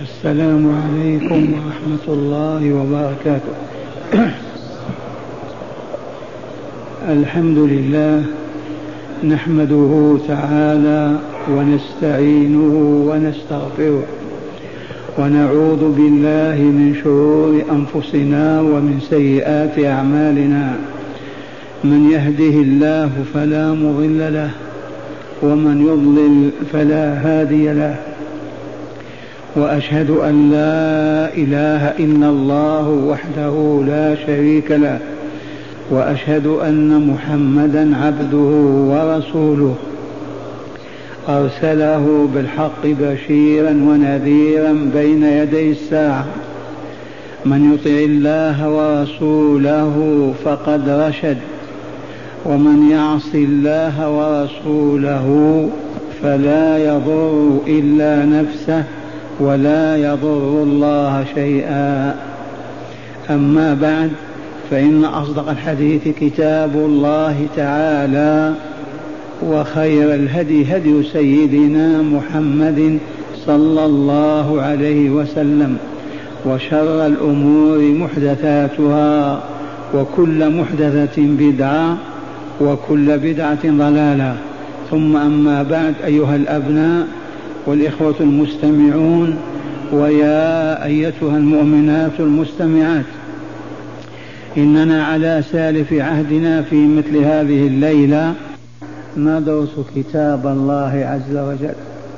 السلام عليكم ورحمة الله وبركاته. الحمد لله نحمده تعالى ونستعينه ونستغفره ونعوذ بالله من شرور أنفسنا ومن سيئات أعمالنا. من يهده الله فلا مضل له ومن يضلل فلا هادي له، وأشهد أن لا إله إلا الله وحده لا شريك له، وأشهد أن محمدا عبده ورسوله أرسله بالحق بشيرا ونذيرا بين يدي الساعة. من يطع الله ورسوله فقد رشد، ومن يعص الله ورسوله فلا يضر إلا نفسه ولا يضر الله شيئا. أما بعد، فإن أصدق الحديث كتاب الله تعالى، وخير الهدي هدي سيدنا محمد صلى الله عليه وسلم، وشر الأمور محدثاتها، وكل محدثة بدعة، وكل بدعة ضلالة. ثم أما بعد، أيها الأبناء والإخوة المستمعون، ويا أيتها المؤمنات المستمعات، إننا على سالف عهدنا في مثل هذه الليلة ندرس كتاب الله عز وجل،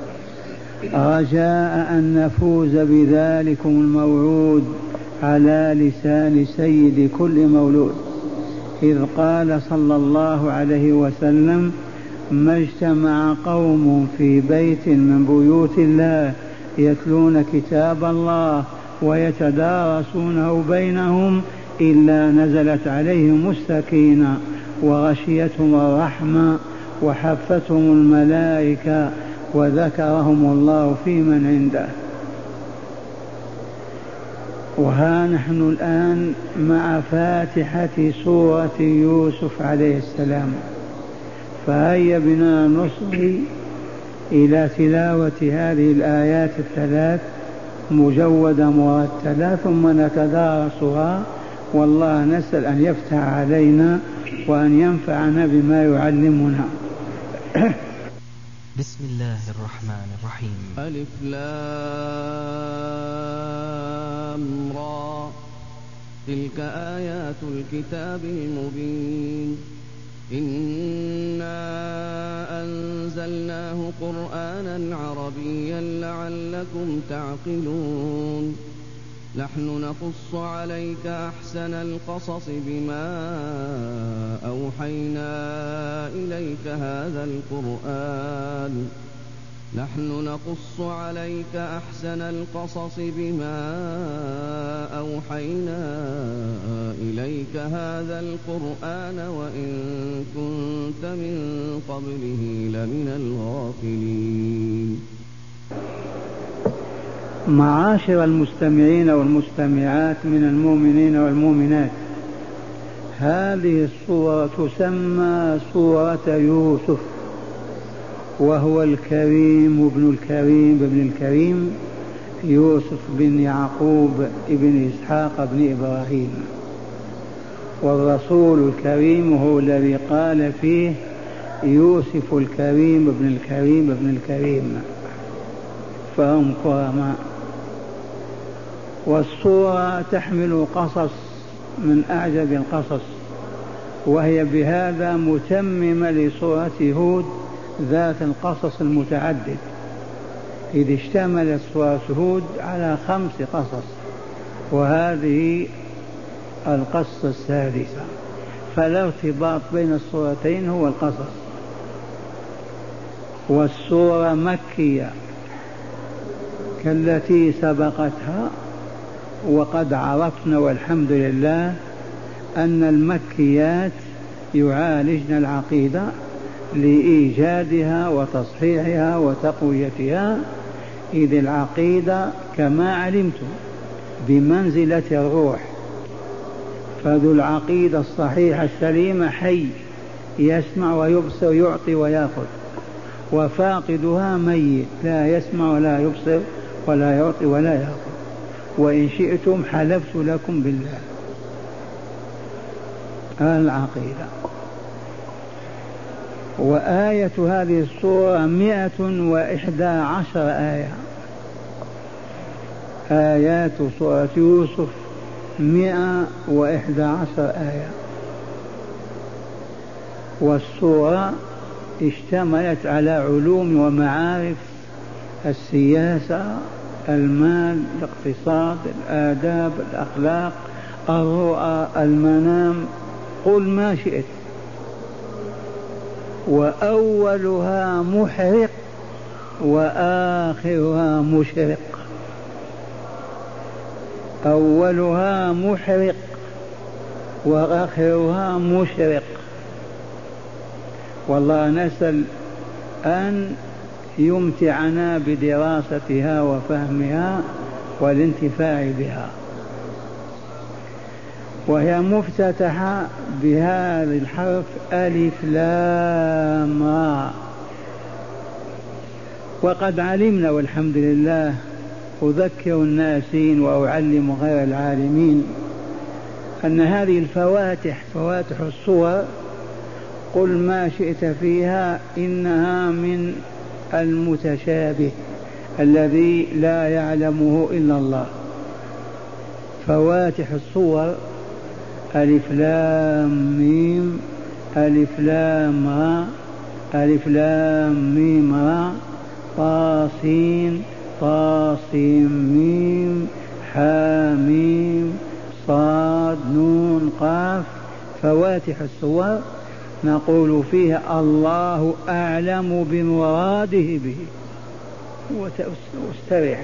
رجاء أن نفوز بذلكم الموعود على لسان سيد كل مولود، إذ قال صلى الله عليه وسلم: ما اجتمع قوم في بيت من بيوت الله يتلون كتاب الله ويتدارسونه بينهم إلا نزلت عليهم السكينة وغشيتهم الرحمة وحفتهم الملائكة وذكرهم الله في من عنده. وها نحن الآن مع فاتحة سورة يوسف عليه السلام، فهيا بنا نصغي إلى تلاوة هذه الآيات الثلاث مجودة مرتلة، ثم نتدارسها، والله نسأل أن يفتح علينا وأن ينفعنا بما يعلمنا. بسم الله الرحمن الرحيم. ألف لام را، تلك آيات الكتاب المبين، إنا أنزلناه قرآنا عربيا لعلكم تعقلون. نحن نقص عليك أحسن القصص بما أوحينا إليك هذا القرآن نحن نقص عليك أحسن القصص بما أوحينا إليك هذا القرآن وإن كنت من قبله لمن الغافلين. معاشر المستمعين والمستمعات من المؤمنين والمؤمنات، هذه السورة تسمى سورة يوسف، وهو الكريم ابن الكريم بن الكريم، يوسف بن يعقوب بن إسحاق بن إبراهيم. والرسول الكريم هو الذي قال فيه: يوسف الكريم ابن الكريم ابن الكريم، فهم كرماء. والسورة تحمل قصص من أعجب القصص، وهي بهذا متممة لسورة هود ذات القصص المتعدد، إذ اشتملت سورة هود على 5 قصص، وهذه القصة السادسة، فلا ارتباط بين السورتين، هو القصص. والسورة مكية كالتي سبقتها، وقد عرفنا والحمد لله أن المكيات يعالجن العقيدة لإيجادها وتصحيحها وتقويتها، إذ العقيدة كما علمتم بمنزلة الروح، فذو العقيدة الصحيحة السليمة حي يسمع ويبصر يعطي ويأخذ، وفاقدها ميت لا يسمع ولا يبصر ولا يعطي ولا يأخذ، وإن شئتم حلفت لكم بالله. العقيدة. وآية هذه السورة 111 آية. آيات سورة يوسف 111 آية. والسورة اشتملت على علوم ومعارف السياسة، المال، الاقتصاد، الآداب، الأخلاق، الرؤى، المنام، قل ما شئت. وأولها محرق وآخرها مشرق. أولها محرق وآخرها مشرق. والله نسأل أن يمتعنا بدراستها وفهمها والانتفاع بها. وهي مفتتحة بهذا الحرف ألف لام را. وقد علمنا والحمد لله، أذكر الناسين وأعلم غير العالمين أن هذه الفواتح، فواتح الصور، قل ما شئت فيها، إنها من المتشابه الذي لا يعلمه إلا الله. فواتح الصور ألف لام ميم ألف لام را ألف لام ميم را طاسين طاسين ميم حاميم صاد نون قاف. فواتح الصور نقول فيها الله أعلم بمراده به، واستريح.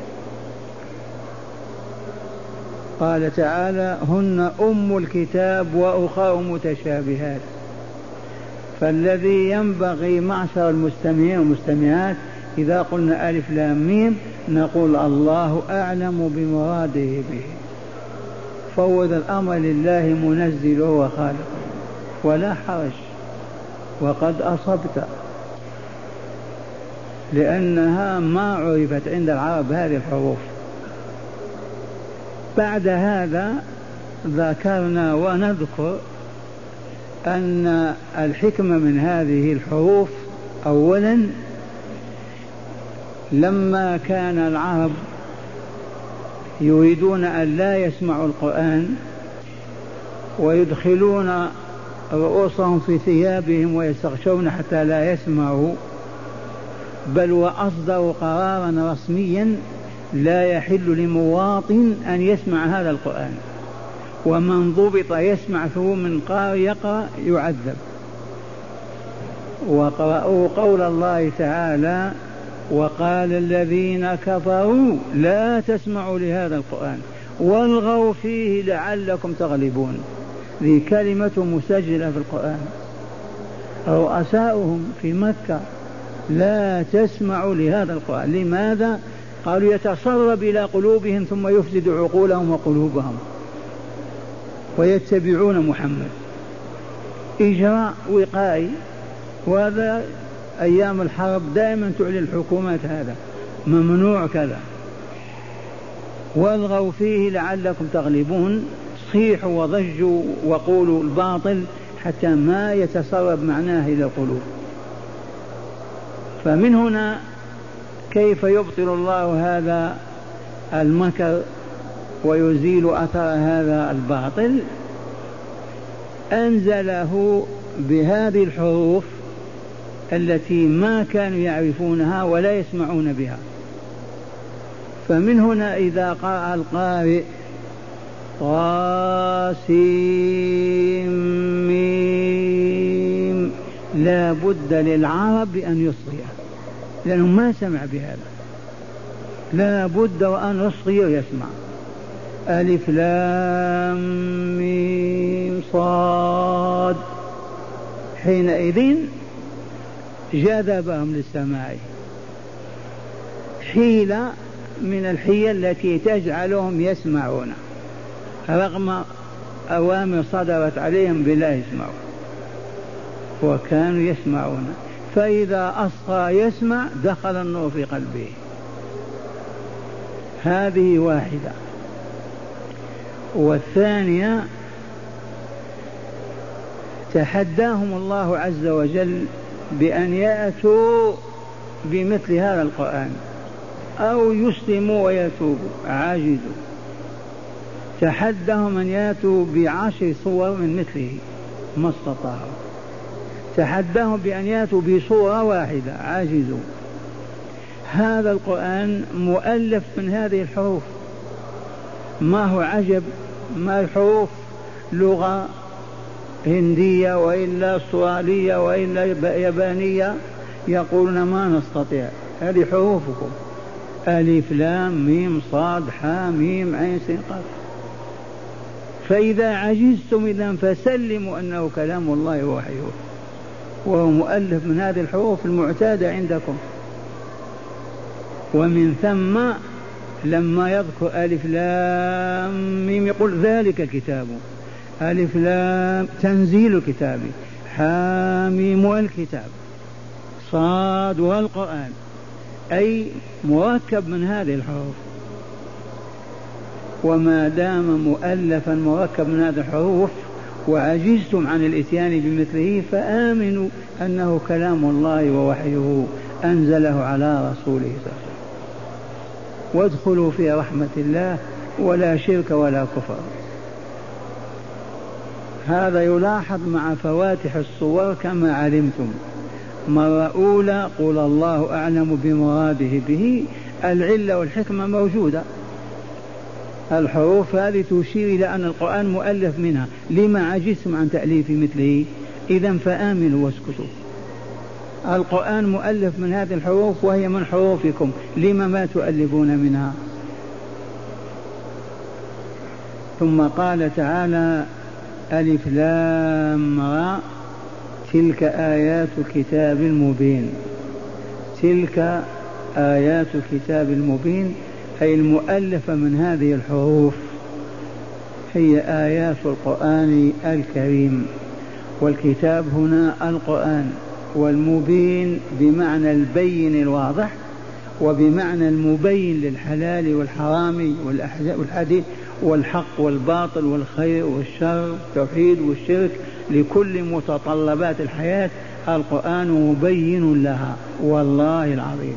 قال تعالى هن أم الكتاب وأخر متشابهات. فالذي ينبغي معشر المستمعين والمستمعات إذا قلنا ألف لام ميم نقول الله أعلم بمراده به. فوض الأمر لله منزله وخالقه ولا حرج، وقد أصبت، لأنها ما عرفت عند العرب هذه الحروف. بعد هذا ذكرنا ونذكر أن الحكمة من هذه الحروف أولا لما كان العرب يريدون أن لا يسمعوا القرآن ويدخلون رؤوسهم في ثيابهم ويستغشون حتى لا يسمعوا، بل وأصدروا قرارا رسميا لا يحل لمواطن أن يسمع هذا القرآن، ومن ضبط يسمع فهو من قارئ يقرأ يعذب. وقرأوا قول الله تعالى وقال الذين كفروا لا تسمعوا لهذا القرآن والغوا فيه لعلكم تغلبون. ذي كلمة مسجلة في القرآن. رؤساؤهم في مكة لا تسمعوا لهذا القرآن. لماذا؟ قالوا يتسرب إلى قلوبهم ثم يفسد عقولهم وقلوبهم ويتبعون محمد. إجراء وقائي، وهذا أيام الحرب دائما تعلن الحكومات هذا ممنوع كذا. والغوا فيه لعلكم تغلبون، صيحوا وضجوا وقولوا الباطل حتى ما يتسرب معناه إلى القلوب. فمن هنا كيف يبطل الله هذا المكر ويزيل أثر هذا الباطل؟ أنزله بهذه الحروف التي ما كانوا يعرفونها ولا يسمعون بها. فمن هنا إذا قرأ القارئ طاسيم لا بد للعرب أن يصغي، لأنه ما سمع بهذا، لا بد وأن يصغي ويسمع. ألف لام ميم صاد، حينئذ جذبهم للسماع. حيلة من الحيل التي تجعلهم يسمعون رغم أوامر صدرت عليهم بلا يسمعوا، وكانوا يسمعون. فإذا أصغى يسمع دخل النور في قلبه. هذه واحدة. والثانية تحداهم الله عز وجل بأن يأتوا بمثل هذا القرآن أو يسلموا ويتوبوا، عاجزوا. تحداهم أن يأتوا ب10 صور من مثله، ما استطاعوا. تحداهم بأن يأتوا بصورة واحدة، عاجزوا. هذا القرآن مؤلف من هذه الحروف، ما هو عجب، ما الحروف لغة هندية وإلا استرالية وإلا يابانية، يقولون ما نستطيع، هذه حروفكم، ألف لام ميم صاد حا ميم عين سين قاف. فإذا عجزتم إذن فسلموا أنه كلام الله ووحيه، وهو مؤلف من هذه الحروف المعتادة عندكم. ومن ثم لما يذكر ألف لام ميم يقول ذلك الكتاب، ألف لام تنزيل الكتاب، حاميم والكتاب، صاد والقرآن، أي مركب من هذه الحروف. وما دام مؤلفا مركب من هذه الحروف وعجزتم عن الاتيان بمثله فآمنوا أنه كلام الله ووحيه أنزله على رسوله صلى الله عليه وسلم، وادخلوا في رحمة الله ولا شرك ولا كفر. هذا يلاحظ مع فواتح الصور كما علمتم. مرة أولى قل الله أعلم بمراده به، العلة والحكمة موجودة، الحروف هذه تشير إلى أن القرآن مؤلف منها، لما عجزتم عن تأليف مثله؟ إذن فآمنوا واسكتوا. القرآن مؤلف من هذه الحروف وهي من حروفكم، لما ما تؤلفون منها؟ ثم قال تعالى ألف لام را تلك آيات الكتاب المبين. تلك آيات الكتاب المبين أي المؤلفة من هذه الحروف، هي آيات القرآن الكريم. والكتاب هنا القرآن، والمبين بمعنى البين الواضح، وبمعنى المبين للحلال والحرام والحديث والحق والباطل والخير والشر والتوحيد والشرك، لكل متطلبات الحياة القرآن مبين لها، والله العظيم.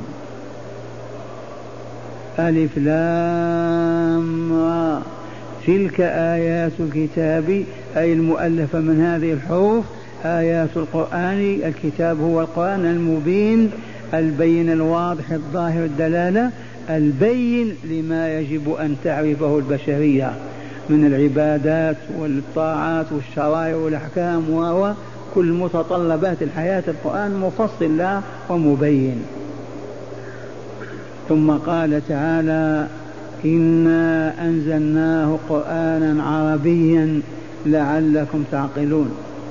ألف لام را تلك آيات الكتاب أي المؤلفة من هذه الحروف، آيات القرآن. الكتاب هو القرآن المبين البين الواضح الظاهر الدلالة، البين لما يجب أن تعرفه البشرية من العبادات والطاعات والشرائع والأحكام وكل متطلبات الحياة. القرآن مفصل له ومبين. ثم قال تعالى إنا أنزلناه قرآنا عربيا لعلكم تعقلون.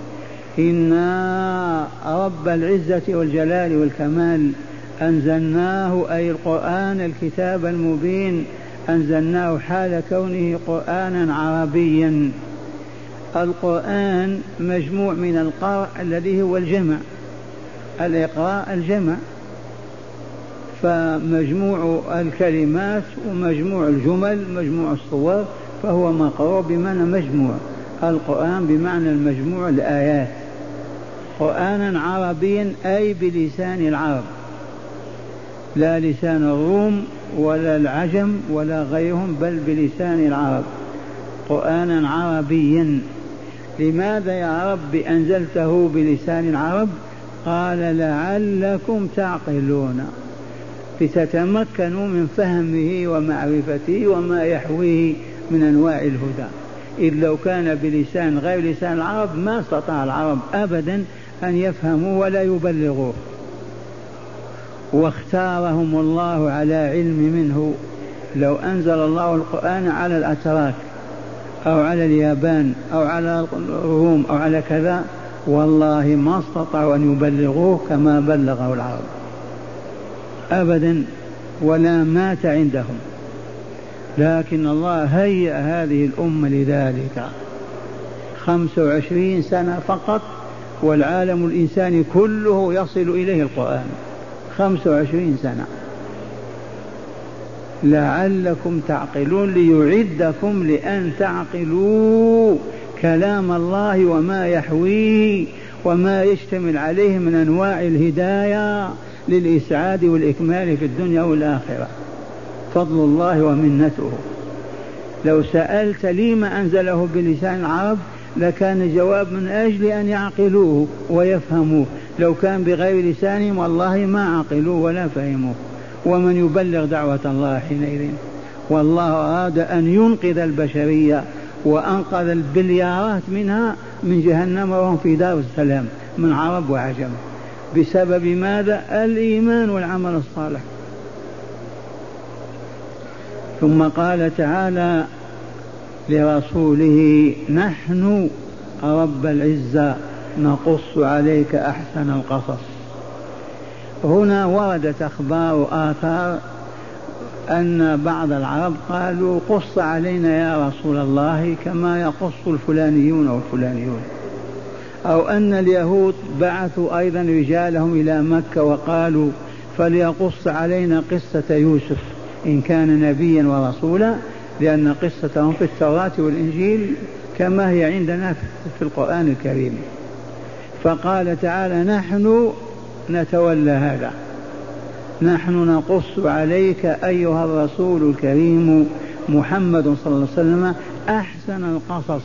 إنا رب العزة والجلال والكمال أنزلناه أي القرآن الكتاب المبين، أنزلناه حال كونه قرآنا عربيا. القرآن مجموع من القرء الذي هو الجمع، الإقراء الجمع، فمجموع الكلمات ومجموع الجمل مجموع الصور، فهو مقروء بمعنى مجموع. القرآن بمعنى المجموع الآيات. قرآنا عربيا أي بلسان العرب، لا لسان الروم ولا العجم ولا غيرهم، بل بلسان العرب. قرآنا عربيا. لماذا يا رب أنزلته بلسان العرب؟ قال لعلكم تعقلون، لتتمكنوا من فهمه ومعرفته وما يحويه من أنواع الهدى. إذ لو كان بلسان غير لسان العرب ما استطاع العرب أبدا أن يفهموا ولا يبلغوه. واختارهم الله على علم منه. لو أنزل الله القرآن على الأتراك أو على اليابان أو على الروم أو على كذا، والله ما استطاعوا أن يبلغوه كما بلغه العرب أبدا، ولا مات عندهم. لكن الله هيأ هذه الأمة لذلك. 25 سنة فقط والعالم الإنساني كله يصل إليه القرآن. 25 سنة. لعلكم تعقلون، ليعدكم لأن تعقلوا كلام الله وما يحويه وما يشتمل عليه من أنواع الهداية للإسعاد والإكمال في الدنيا والآخرة. فضل الله ومنته. لو سألت لما أنزله بلسان العرب لكان الجواب من أجل أن يعقلوه ويفهموه، لو كان بغير لسانهم والله ما عقلوه ولا فهموه. ومن يبلغ دعوة الله حينئذ؟ والله أراد أن ينقذ البشرية وأنقذ البليارات منها من جهنم وهم في دار السلام من عرب وعجم، بسبب ماذا؟ الإيمان والعمل الصالح. ثم قال تعالى لرسوله: نحن رب العزة نقص عليك أحسن القصص. هنا وردت أخبار وآثار أن بعض العرب قالوا: قص علينا يا رسول الله كما يقص الفلانيون والفلانيون، أو أن اليهود بعثوا أيضا رجالهم إلى مكة وقالوا: فليقص علينا قصة يوسف إن كان نبيا ورسولا، لأن قصتهم في التوراة والإنجيل كما هي عندنا في القرآن الكريم. فقال تعالى: نحن نتولى هذا، نحن نقص عليك أيها الرسول الكريم محمد صلى الله عليه وسلم أحسن القصص.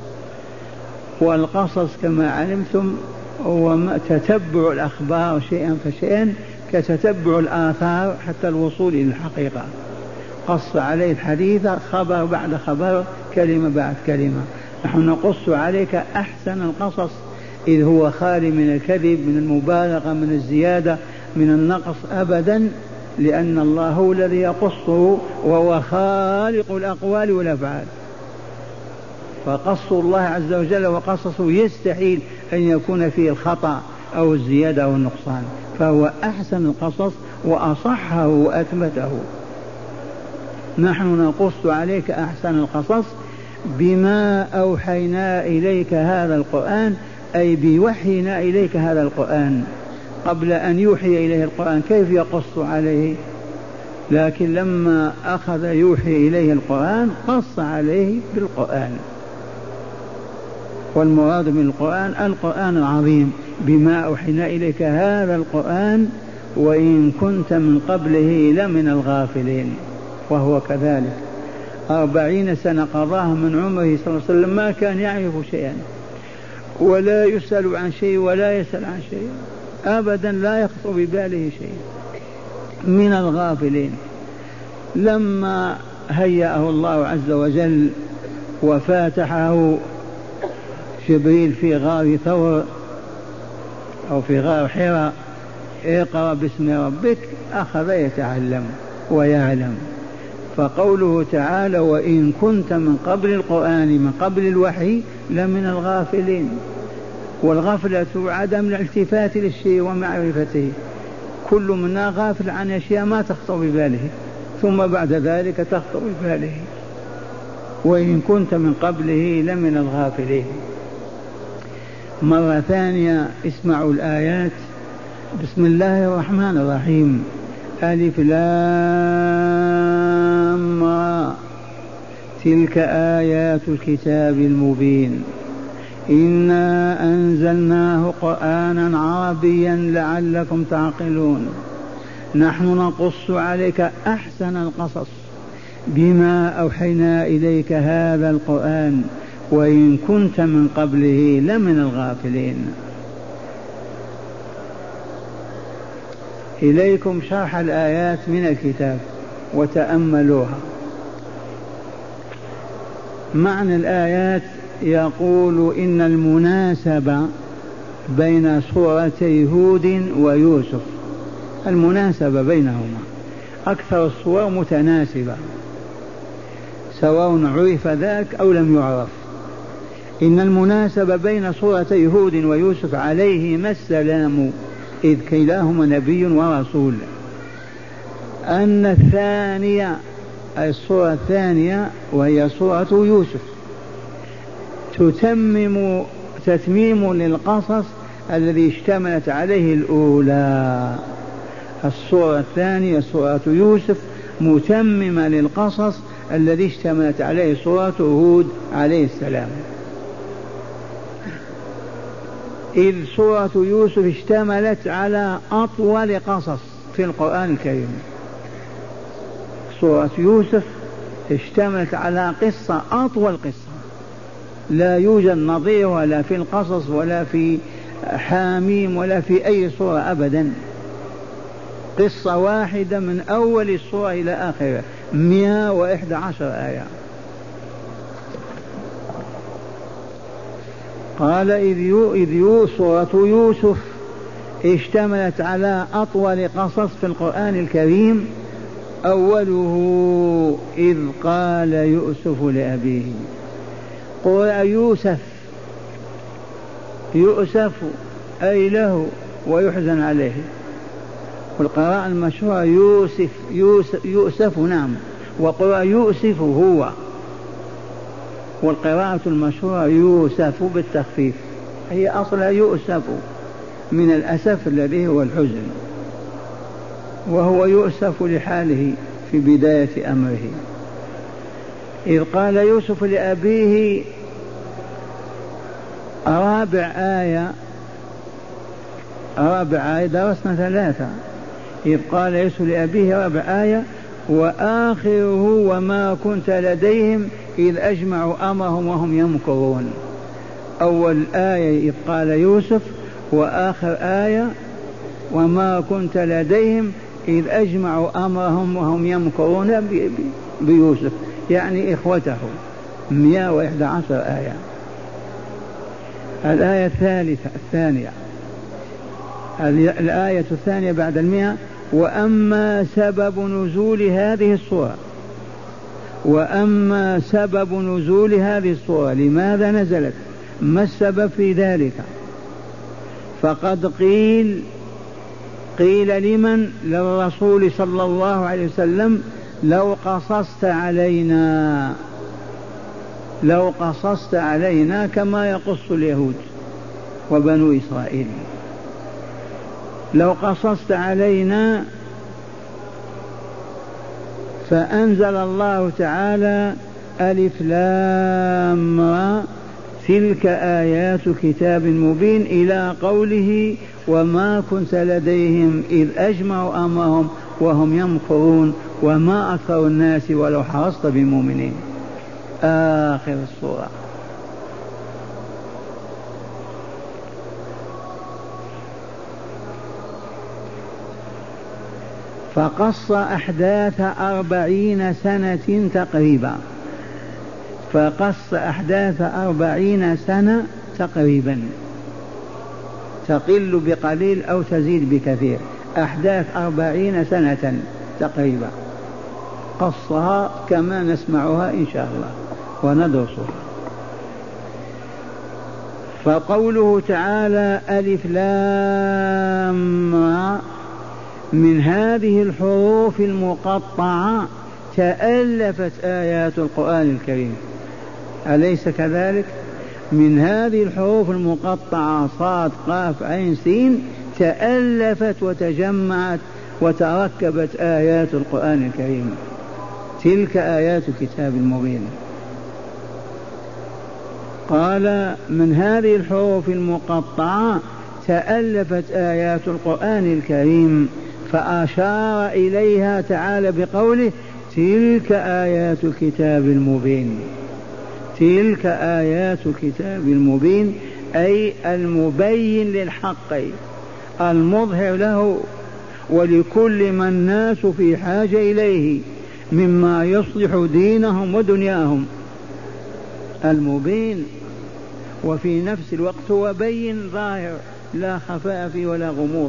والقصص كما علمتم هو تتبع الأخبار شيئا فشيئا كتتبع الآثار حتى الوصول إلى الحقيقة. قص عليه الحديث خبر بعد خبر، كلمة بعد كلمة. نحن نقص عليك أحسن القصص، إذ هو خالي من الكذب، من المبالغة، من الزيادة، من النقص أبدا، لأن الله هو الذي يقصه وهو خالق الأقوال والأفعال. فقص الله عز وجل وقصصه يستحيل أن يكون فيه الخطأ أو الزيادة أو النقصان، فهو أحسن القصص وأصحه وأثبته. نحن نقص عليك أحسن القصص بما أوحينا إليك هذا القرآن، أي بوحينا إليك هذا القرآن. قبل أن يوحي إليه القرآن كيف يقص عليه؟ لكن لما أخذ يوحي إليه القرآن قص عليه بالقرآن. والمراد من القرآن العظيم، بما أوحينا إليك هذا القرآن وإن كنت من قبله لمن الغافلين. وهو كذلك 40 سنة قضاها من عمره صلى الله عليه وسلم ما كان يعرف شيئا ولا يسأل عن شيء ولا يسأل عن شيء أبدا، لا يخطر بباله شيء، من الغافلين. لما هيأه الله عز وجل وفاتحه جبريل في غار ثور أو في غار حراء: اقرأ باسم ربك، أخذ يتعلم ويعلم. فقوله تعالى: وإن كنت من قبل القرآن، من قبل الوحي، لمن الغافلين. والغفلة عدم الالتفات للشيء ومعرفته، كل منا غافل عن أشياء ما تخطر بباله، ثم بعد ذلك تخطر بباله. وإن كنت من قبله لمن الغافلين. مرة ثانية اسمعوا الآيات. بسم الله الرحمن الرحيم: ألف لام را، تلك آيات الكتاب المبين، إنا أنزلناه قرآنا عربيا لعلكم تعقلون. نحن نقص عليك أحسن القصص بما أوحينا إليك هذا القرآن وإن كنت من قبله لمن الغافلين. إليكم شرح الآيات من الكتاب وتأملوها. معنى الآيات: يقول إن المناسبة بين سورتي هود ويوسف، المناسبة بينهما، أكثر الصور متناسبة سواء عرف ذاك أو لم يعرف. إن المناسبة بين سورتي هود ويوسف عليهما السلام، إذ كلاهما نبي ورسول، أن الثانية السورة الثانية وهي سورة يوسف تتميم للقصص الذي اشتملت عليه الأولى. السورة الثانية سورة يوسف متممة للقصص الذي اشتملت عليه سورة هود عليه السلام. إذ سورة يوسف اشتملت على أطول قصص في القرآن الكريم. سورة يوسف اشتملت على قصة أطول قصة لا يوجد نظيرها لا في القصص ولا في حاميم ولا في أي سورة أبدا. قصة واحدة من أول السورة إلى آخرها 111 آية. قال إذ سورة يوسف اشتملت على أطول قصص في القرآن الكريم. أوله إذ قال يوسف لأبيه. قرأ يوسف، يؤسف أي له ويحزن عليه، والقراءة المشهورة يؤسف نعم، وقرأ يؤسف هو، والقراءة المشهورة يوسف بالتخفيف، هي أصلها يؤسف من الأسف الذي هو الحزن، وهو يؤسف لحاله في بداية أمره. إذ قال يوسف لأبيه، رابع آية درسنا 3. إذ قال يوسف لأبيه رابع آية. وآخره وما كنت لديهم إذ أجمعوا أمرهم وهم يمكرون. أول آية إذ قال يوسف، وآخر آية وما كنت لديهم إذ أجمعوا أمرهم وهم يمكرون بيوسف، يعني إخوته. 111 آية. الآية الثانية، الآية الثانية بعد 100. وأما سبب نزول هذه السورة، وأما سبب نزول هذه السورة، لماذا نزلت، ما السبب في ذلك؟ فقد قيل لمن؟ للرسول صلى الله عليه وسلم: لو قصصت علينا كما يقص اليهود وبنو إسرائيل. لو قصصت علينا. فأنزل الله تعالى: ألف لام را تلك آيات كتاب مبين، إلى قوله: وما كنت لديهم إذ أجمعوا أمرهم وهم يمكرون وما أكثر الناس ولو حرصت بمؤمنين. آخر السورة. فقص أحداث 40 سنة تقريبا، فقص أحداث 40 سنة تقريبا، تقل بقليل أو تزيد بكثير، أحداث 40 سنة تقريبا قصها كما نسمعها إن شاء الله وندرسها. فقوله تعالى: ألف لام را، من هذه الحروف المقطعة تألفت آيات القرآن الكريم، أليس كذلك؟ من هذه الحروف المقطعة صاد قاف عين سين تألفت وتجمعت وتركبت آيات القرآن الكريم. تلك آيات كتاب مبين. قال: من هذه الحروف المقطعة تألفت آيات القرآن الكريم، فأشار إليها تعالى بقوله: تلك آيات الكتاب المبين. تلك آيات الكتاب المبين، أي المبين للحق المظهر له ولكل من الناس في حاجة إليه مما يصلح دينهم ودنياهم. المبين وفي نفس الوقت هو بين ظاهر لا خفاء فيه ولا غموض.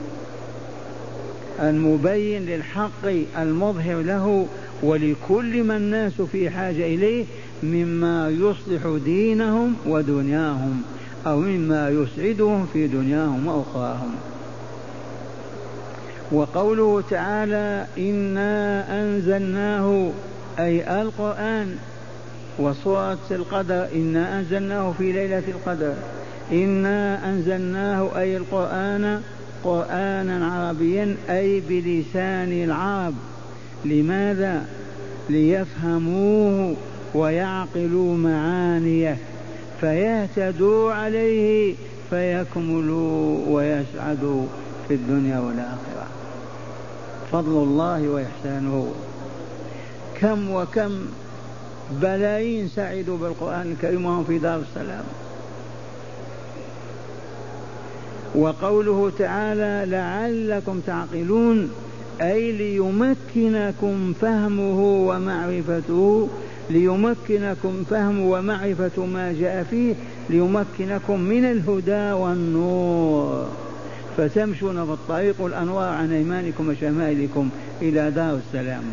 المبين للحق المظهر له ولكل من الناس في حاجة إليه مما يصلح دينهم ودنياهم، أو مما يسعدهم في دنياهم وأخراهم. وقوله تعالى: إنا أنزلناه، أي القرآن. وسورة القدر: إنا أنزلناه في ليلة القدر. إنا أنزلناه أي القرآن قرآنا عربيا، أي بلسان العرب لماذا؟ ليفهموه ويعقلوا معانيه فيهتدوا عليه فيكملوا ويسعدوا في الدنيا والآخرة. فضل الله وإحسانه. كم وكم بلايين سعدوا بالقرآن الكريم وهم في دار السلام. وقوله تعالى لعلكم تعقلون أي ليمكنكم فهمه ومعرفته، ليمكنكم فهم ومعرفة ما جاء فيه، ليمكنكم من الهدى والنور فتمشون في الطريق والأنوار عن أيمانكم وشمائلكم إلى دار السلام.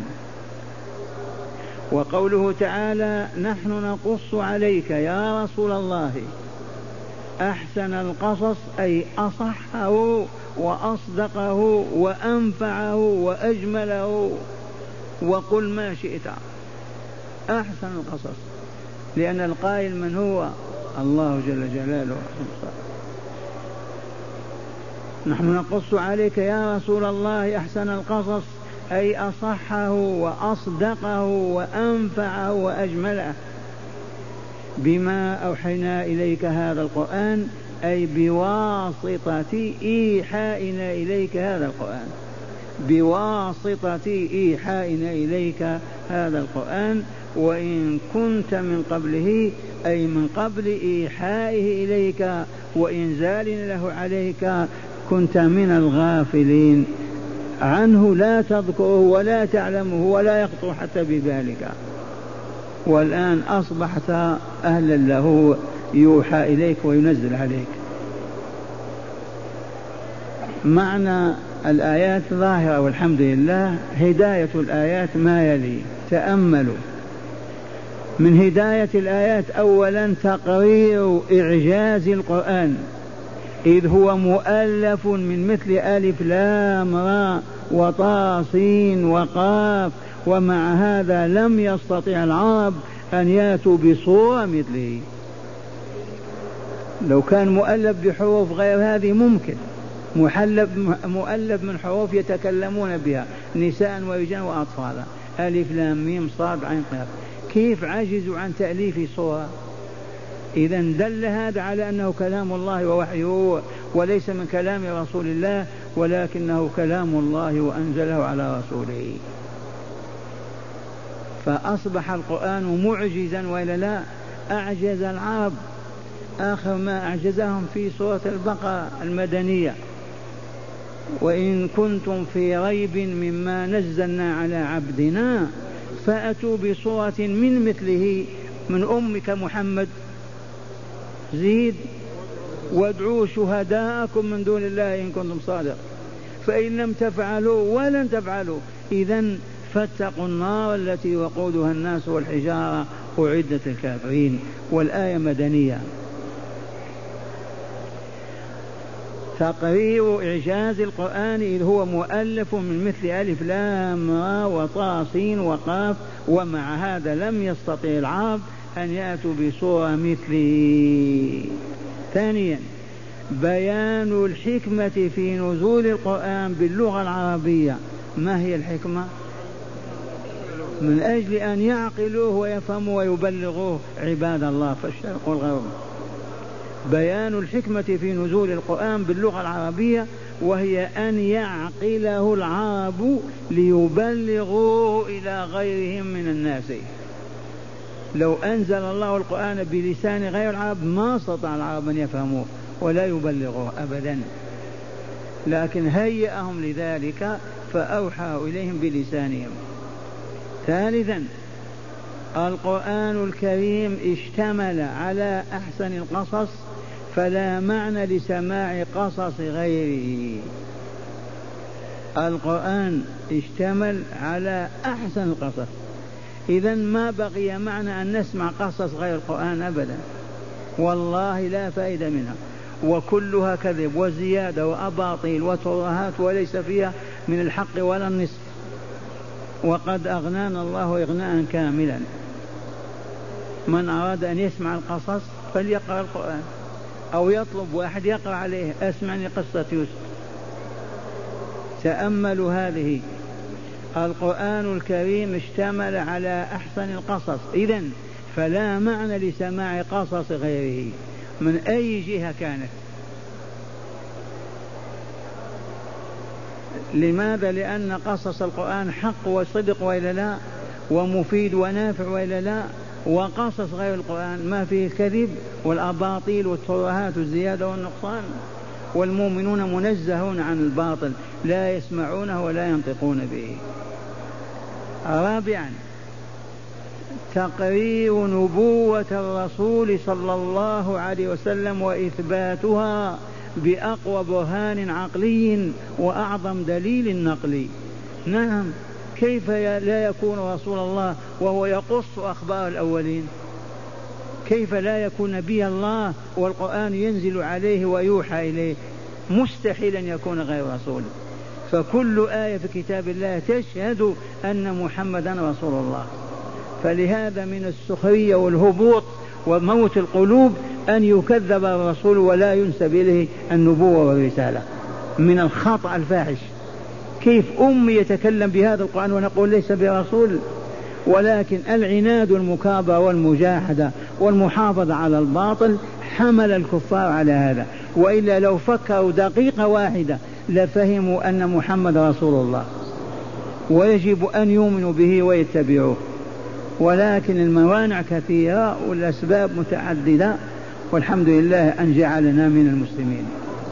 وقوله تعالى نحن نقص عليك يا رسول الله أحسن القصص أي أصحه وأصدقه وأنفعه وأجمله، وقل ما شئت أحسن القصص، لأن القائل من هو؟ الله جل جلاله. نحن نقص عليك يا رسول الله أحسن القصص أي أصحه وأصدقه وأنفعه وأجمله بما أوحينا إليك هذا القرآن، أي بواسطة إيحائنا إليك هذا القرآن، بواسطة إيحائنا إليك هذا القرآن. وإن كنت من قبله أي من قبل إيحائه إليك وإنزال له عليك كنت من الغافلين عنه، لا تذكره ولا تعلمه ولا يخطر حتى ببالك، والآن أصبحت أهلا له يوحى إليك وينزل عليك. معنى الآيات ظاهرة والحمد لله. هداية الآيات ما يلي، تأملوا. من هداية الآيات أولا تقرير إعجاز القرآن، إذ هو مؤلف من مثل ألف لام را وطا سين وقاف، ومع هذا لم يستطع العرب أن يأتوا بصورة مثله. لو كان مؤلف بحروف غير هذه ممكن، مؤلف من حروف يتكلمون بها نساء ورجال وأطفال، ألف لام ميم صاد عين قاف، كيف عجزوا عن تأليف صورة؟ إذا دل هذا على أنه كلام الله ووحيه وليس من كلام رسول الله، ولكنه كلام الله وأنزله على رسوله. فأصبح القرآن معجزا وإلا لا؟ أعجز العرب، آخر ما أعجزهم في سورة البقرة المدنية وإن كنتم في ريب مما نزلنا على عبدنا فأتوا بصورة من مثله من أمك محمد، زيد وادعوا شهداءكم من دون الله إن كنتم صادق، فإن لم تفعلوا ولن تفعلوا إذن فاتقوا النار التي وقودها الناس والحجارة أعدت الكافرين. والآية مدنية. تقرير إعجاز القرآن إذ هو مؤلف من مثل ألف لام را وطا سين وقاف، ومع هذا لم يستطع العرب أن يأتوا بصورة مثله. ثانيا بيان الحكمة في نزول القرآن باللغة العربية. ما هي الحكمة؟ من أجل أن يعقلوه ويفهموا ويبلغوه عباد الله في الشرق والغرب. بيان الحكمة في نزول القرآن باللغة العربية، وهي أن يعقله العرب ليبلغوه إلى غيرهم من الناس. لو أنزل الله القرآن بلسان غير العرب ما استطاع العرب أن يفهموه ولا يبلغوه أبدا، لكن هيأهم لذلك فأوحى إليهم بلسانهم. ثالثا القرآن الكريم اشتمل على أحسن القصص، فلا معنى لسماع قصص غيره. القرآن اشتمل على أحسن القصص، إذن ما بقي معنى أن نسمع قصص غير القرآن أبدا، والله لا فائدة منها، وكلها كذب وزيادة وأباطيل وترهات وليس فيها من الحق ولا النصف. وقد أغنانا الله إغناء كاملا. من أراد أن يسمع القصص فليقرأ القرآن أو يطلب واحد يقرأ عليه أسمعني قصة يوسف. تأملوا هذه. القرآن الكريم اشتمل على أحسن القصص، إذن فلا معنى لسماع قصص غيره من أي جهة كانت. لماذا؟ لأن قصص القرآن حق وصدق وإلا لا، ومفيد ونافع وإلا لا. وقصص غير القرآن ما فيه الكذب والأباطيل والترهات والزيادة والنقصان، والمؤمنون منزهون عن الباطل لا يسمعونه ولا ينطقون به. رابعا تقرير نبوة الرسول صلى الله عليه وسلم وإثباتها بأقوى برهان عقلي وأعظم دليل نقلي. نعم، كيف لا يكون رسول الله وهو يقص أخبار الأولين؟ كيف لا يكون نبي الله والقرآن ينزل عليه ويوحى إليه؟ مستحيل أن يكون غير رسول. فكل آية في كتاب الله تشهد أن محمدا رسول الله. فلهذا من السخرية والهبوط وموت القلوب أن يكذب الرسول ولا ينسب إليه النبوة والرسالة، من الخطأ الفاحش. كيف أمي يتكلم بهذا القرآن ونقول ليس برسول؟ ولكن العناد والمكابرة والمجاهدة والمحافظة على الباطل حمل الكفار على هذا، وإلا لو فكروا دقيقة واحدة لفهموا أن محمد رسول الله ويجب أن يؤمنوا به ويتبعوه. ولكن الموانع كثيرة والأسباب متعددة، والحمد لله أن جعلنا من المسلمين.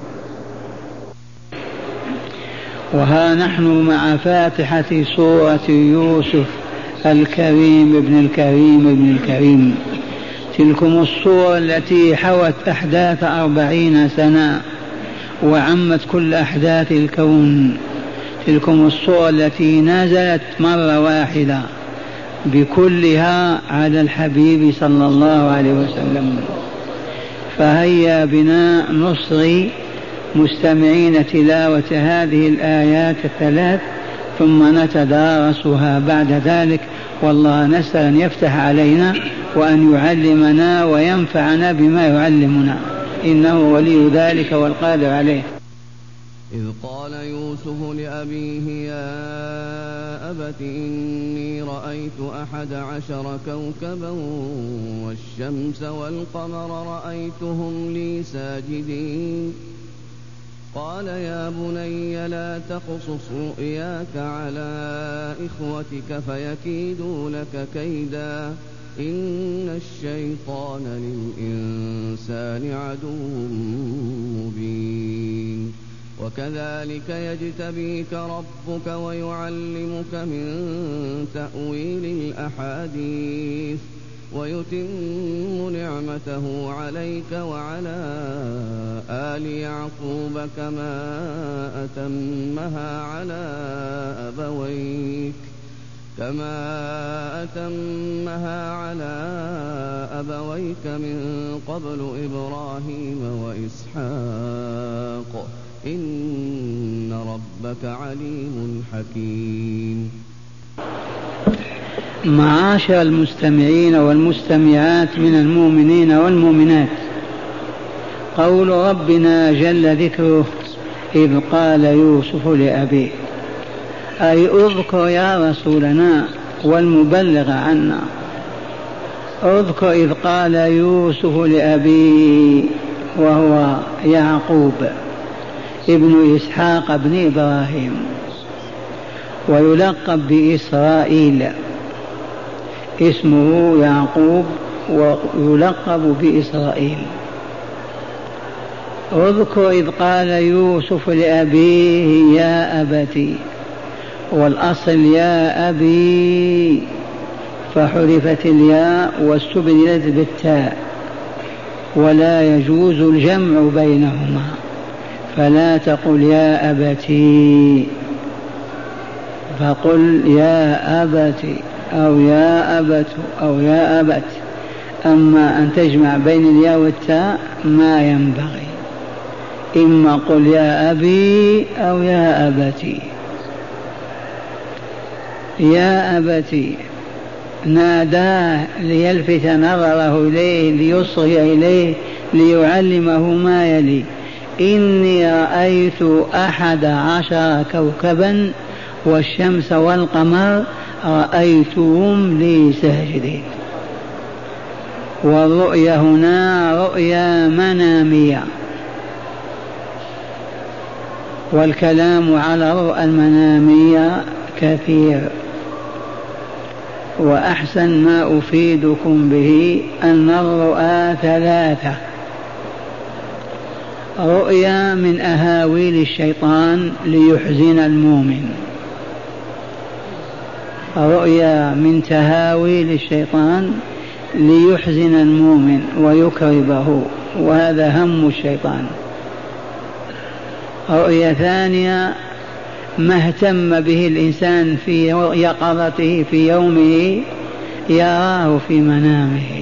وها نحن مع فاتحة سورة يوسف الكريم ابن الكريم ابن الكريم. تلكم الصورة التي حوت أحداث 40 سنة وعمت كل أحداث الكون. تلكم الصورة التي نزلت مرة واحدة بكلها على الحبيب صلى الله عليه وسلم. فهيا بنا نصغي مستمعين تلاوة هذه الآيات الثلاث ثم نتدارسها بعد ذلك، والله نسأل أن يفتح علينا وأن يعلمنا وينفعنا بما يعلمنا، إنه ولي ذلك والقادر عليه. إذ قال يوسف لأبيه يا أبت إني رأيت 11 كوكبا والشمس والقمر رأيتهم لي ساجدين. قال يا بني لا تقصص رؤياك على إخوتك فيكيدوا لك كيدا إن الشيطان للإنسان عدو مبين. وكذلك يجتبيك ربك ويعلمك من تأويل الأحاديث ويتم نعمته عليك وعلى آل يعقوب كما أتمها على أبويك من قبل إبراهيم وإسحاق إن ربك عليم حكيم. معاشر المستمعين والمستمعات من المؤمنين والمؤمنات، قول ربنا جل ذكره إذ قال يوسف لأبيه، أي اذكر يا رسولنا والمبلغ عنا، اذكر إذ قال يوسف لأبيه وهو يعقوب ابن إسحاق ابن إبراهيم ويلقب بإسرائيل، اسمه يعقوب ويلقب بإسرائيل. اذكر إذ قال يوسف لأبيه يا أبتي، والأصل يا أبي فحذفت الياء واستبدلت بالتاء، ولا يجوز الجمع بينهما، فلا تقل يا أبتي، فقل يا أبتي أو يا أبت أو يا أبت. أما أن تجمع بين الياء والتاء ما ينبغي، إما قل يا أبي أو يا أبتي. يا أبتي ناداه ليلفت نظره إليه ليصغي إليه ليعلمه ما يلي: إني رأيت 11 كوكبا والشمس والقمر رأيتهم لي ساجدين. والرؤيا هنا رؤيا منامية، والكلام على الرؤى المنامية كثير، وأحسن ما أفيدكم به أن الرؤى ثلاثة: رؤيا من أهاويل الشيطان ليحزن المؤمن، رؤيا من تهاويل الشيطان ليحزن المؤمن ويكربه، وهذا هم الشيطان. رؤيا ثانية ما اهتم به الإنسان في يقظته في يومه يراه في منامه،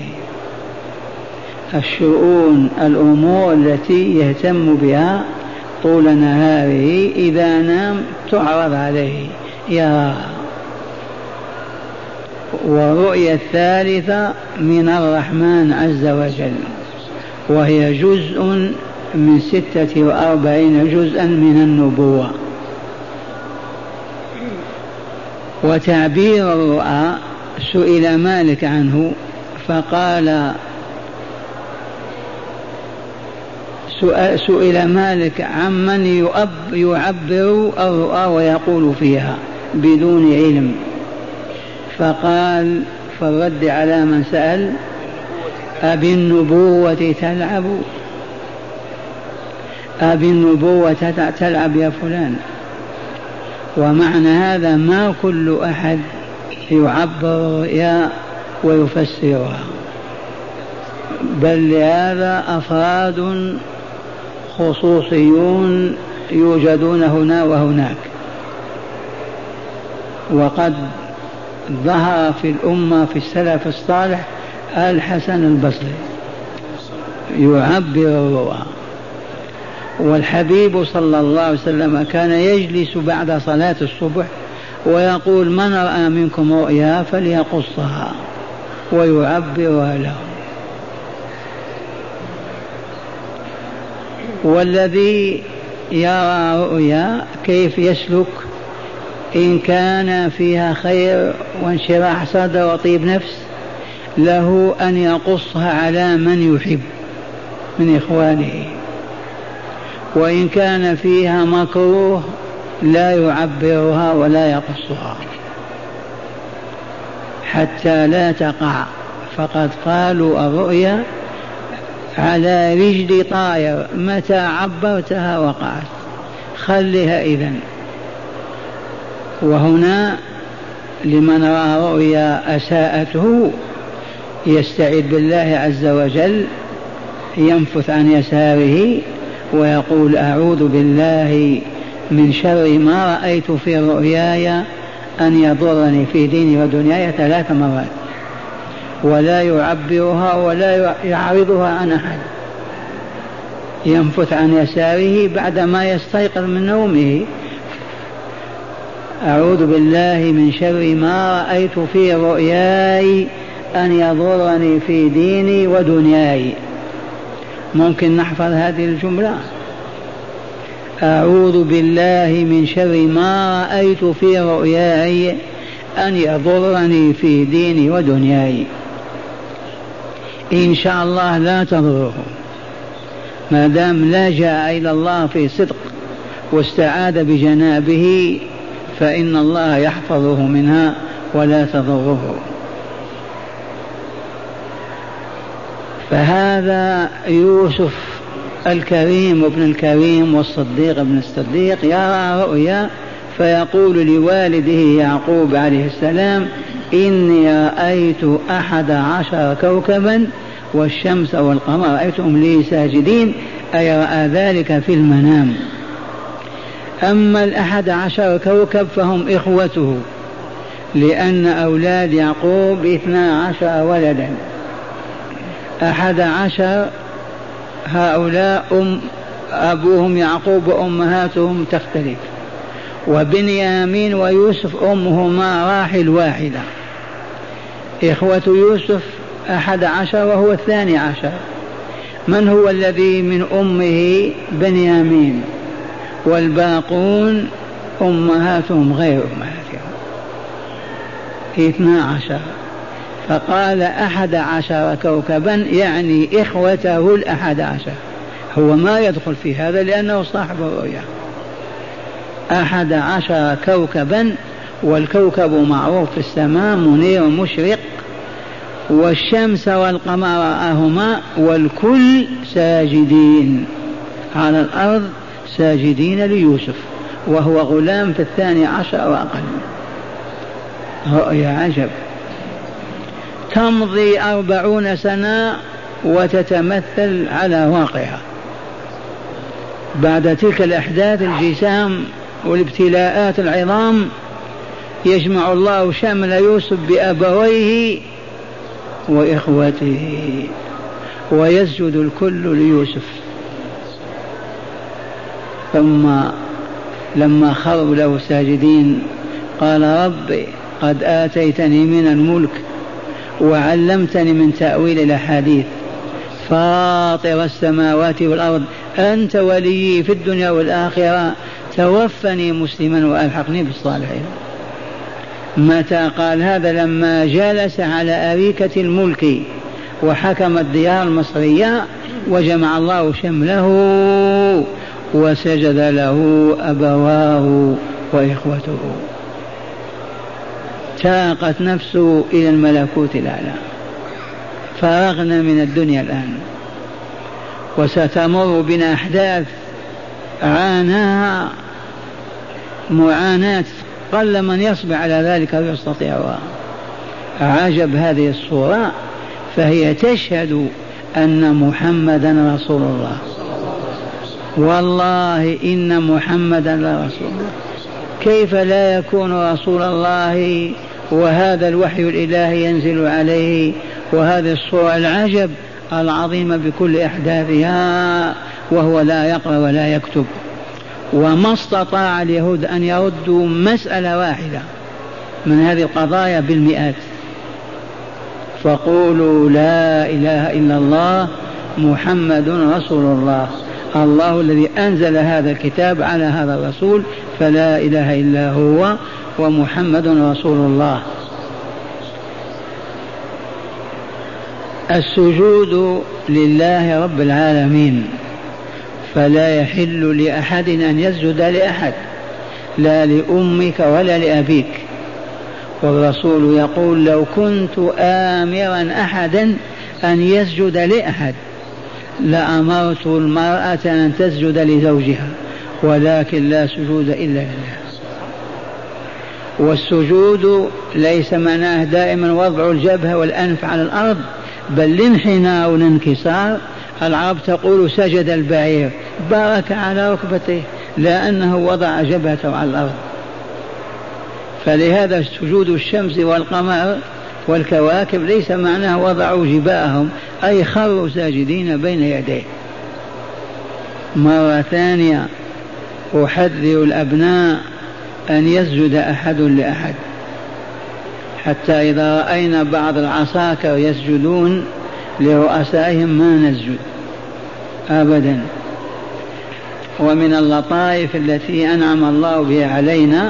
الشؤون الأمور التي يهتم بها طول نهاره إذا نام تعرض عليه يراها. ورؤيا الثالثة من الرحمن عز وجل، وهي جزء من 46 جزءا من النبوة. وتعبير الرؤى سئل مالك عنه فقال سئل مالك عمن يعبر الرؤى ويقول فيها بدون علم، فقال فالرد على من سأل: أبالنبوة تلعب؟ أبالنبوة تلعب يا فلان؟ ومعنى هذا ما كل أحد يعبر الرؤيا ويفسرها، بل لهذا أفراد خصوصيون يوجدون هنا وهناك. وقد ظهر في الأمة في السلف الصالح الحسن البصري يعبر الرؤى، والحبيب صلى الله عليه وسلم كان يجلس بعد صلاة الصبح ويقول: من رأى منكم رؤيا فليقصها ويعبرها له. والذي يرى رؤيا كيف يسلك؟ إن كان فيها خير وانشراح صدر وطيب نفس له أن يقصها على من يحب من إخوانه، وإن كان فيها مكروه لا يعبرها ولا يقصها حتى لا تقع. فقد قالوا الرؤيا على رجل طائر، متى عبرتها وقعت، خلها إذن. وهنا لمن رأى رؤيا أساءته يستعيذ بالله عز وجل، ينفث عن يساره ويقول: أعوذ بالله من شر ما رأيت في رؤياي أن يضرني في ديني ودنياي 3 مرات، ولا يعبرها ولا يعرضها عن أحد. ينفث عن يساره بعدما يستيقظ من نومه: أعوذ بالله من شر ما رأيت في رؤياي أن يضرني في ديني ودنياي. ممكن نحفظ هذه الجملة: أعوذ بالله من شر ما رأيت في رؤياي أن يضرني في ديني ودنياي. إن شاء الله لا تضره ما دام لجأ إلى الله في صدق واستعاذ بجنابه، فإن الله يحفظه منها ولا تضره. فهذا يوسف الكريم ابن الكريم والصديق ابن الصديق يرى رؤيا فيقول لوالده يعقوب عليه السلام: إني رأيت 11 كوكبا والشمس والقمر رأيتهم لي ساجدين، أي رأى ذلك في المنام. أما 11 كوكب فهم إخوته، لأن أولاد يعقوب 12 ولدا. 11 هؤلاء أبوهم يعقوب وأمهاتهم تختلف، وبنيامين ويوسف أمهما راحل واحدة. إخوة يوسف 11 وهو 12. من هو الذي من أمه؟ بنيامين، والباقون أمهاتهم غير أمهاتهم 12. فقال 11 كوكبا يعني إخوته 11. هو ما يدخل في هذا لأنه صاحب الرؤيا. 11 كوكبا، والكوكب معروف في السماء منير مشرق، والشمس والقمر رآهما والكل ساجدين على الأرض ساجدين ليوسف وهو غلام في 12 وأقل. رؤيا عجب. تمضي 40 سنة وتتمثل على واقعها. بعد تلك الأحداث الجسام والابتلاءات العظام يجمع الله شمل يوسف بأبويه وإخوته ويسجد الكل ليوسف. ثم لما خروا له ساجدين قال ربي قد آتيتني من الملك وعلمتني من تأويل الأحاديث فاطر السماوات والأرض أنت وليي في الدنيا والآخرة توفني مسلما وألحقني بالصالحين. متى قال هذا؟ لما جلس على أريكة الملك وحكم الديار المصرية وجمع الله شمله وسجد له أبواه وإخوته. تاقت نفسه إلى الملكوت الأعلى. فرغنا من الدنيا الآن وستمر بنا أحداث عاناها معاناة قل من يصبر على ذلك ويستطيعها. عجب هذه الصورة، فهي تشهد أن محمدا رسول الله. والله إن محمدا لرسول الله. كيف لا يكون رسول الله وهذا الوحي الإلهي ينزل عليه وهذه الصورة العجب العظيمة بكل أحداثها وهو لا يقرأ ولا يكتب؟ وما استطاع اليهود أن يردوا مسألة واحدة من هذه القضايا بالمئات. فقولوا لا إله إلا الله محمد رسول الله. الله الذي أنزل هذا الكتاب على هذا الرسول، فلا إله إلا هو ومحمد رسول الله. السجود لله رب العالمين، فلا يحل لأحد أن يسجد لأحد، لا لأمك ولا لأبيك. والرسول يقول لو كنت آمرا أحدا أن يسجد لأحد لأمرت المرأة أن تسجد لزوجها، ولكن لا سجود إلا لله. والسجود ليس معناه دائما وضع الجبهة والأنف على الأرض، بل الانحناء والانكسار. العرب تقول سجد البعير، بارك على ركبته، لا أنه وضع جبهته على الأرض. فلهذا سجود الشمس والقمر والكواكب ليس معناه وضعوا جباههم، أي خروا ساجدين بين يديه. مرة ثانية أحذر الأبناء أن يسجد أحد لأحد، حتى إذا رأينا بعض العساكر يسجدون لرؤسائهم ما نسجد أبدا. ومن اللطائف التي أنعم الله بها علينا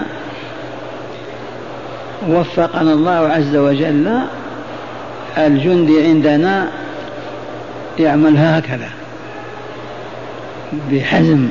وفقنا الله عز وجل، الجندي عندنا يعمل هكذا بحزم،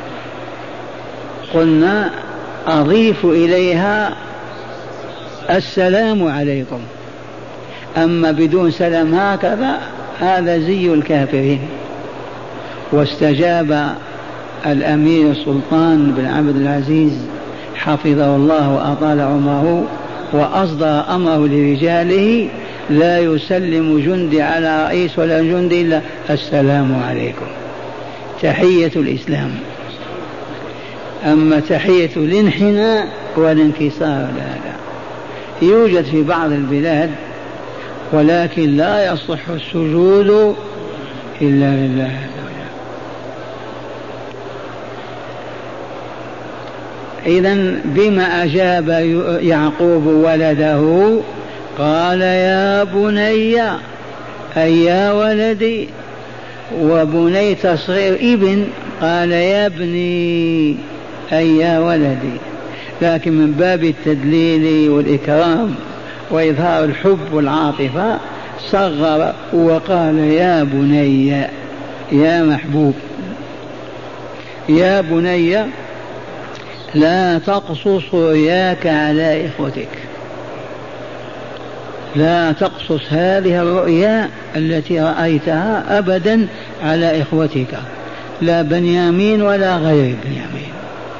قلنا أضيف إليها السلام عليكم، أما بدون سلام هكذا هذا زي الكافرين. واستجاب الأمير السلطان بن عبد العزيز حفظه الله وأطال عمره وأصدر أمره لرجاله لا يسلم جندي على رئيس ولا جندي إلا السلام عليكم، تحية الإسلام. أما تحية الانحناء والانكسار لا. يوجد في بعض البلاد، ولكن لا يصح السجود إلا لله. إذن بما أجاب يعقوب ولده؟ قال يا بني، أي يا ولدي، وبني تصغير ابن، قال يا ابني أي يا ولدي. لكن من باب التدليل والإكرام وإظهار الحب والعاطفة صغر وقال يا بني، يا محبوب، يا بني لا تقصص رؤياك على إخوتك، لا تقصص هذه الرؤيا التي رأيتها أبدا على إخوتك، لا بنيامين ولا غير بنيامين.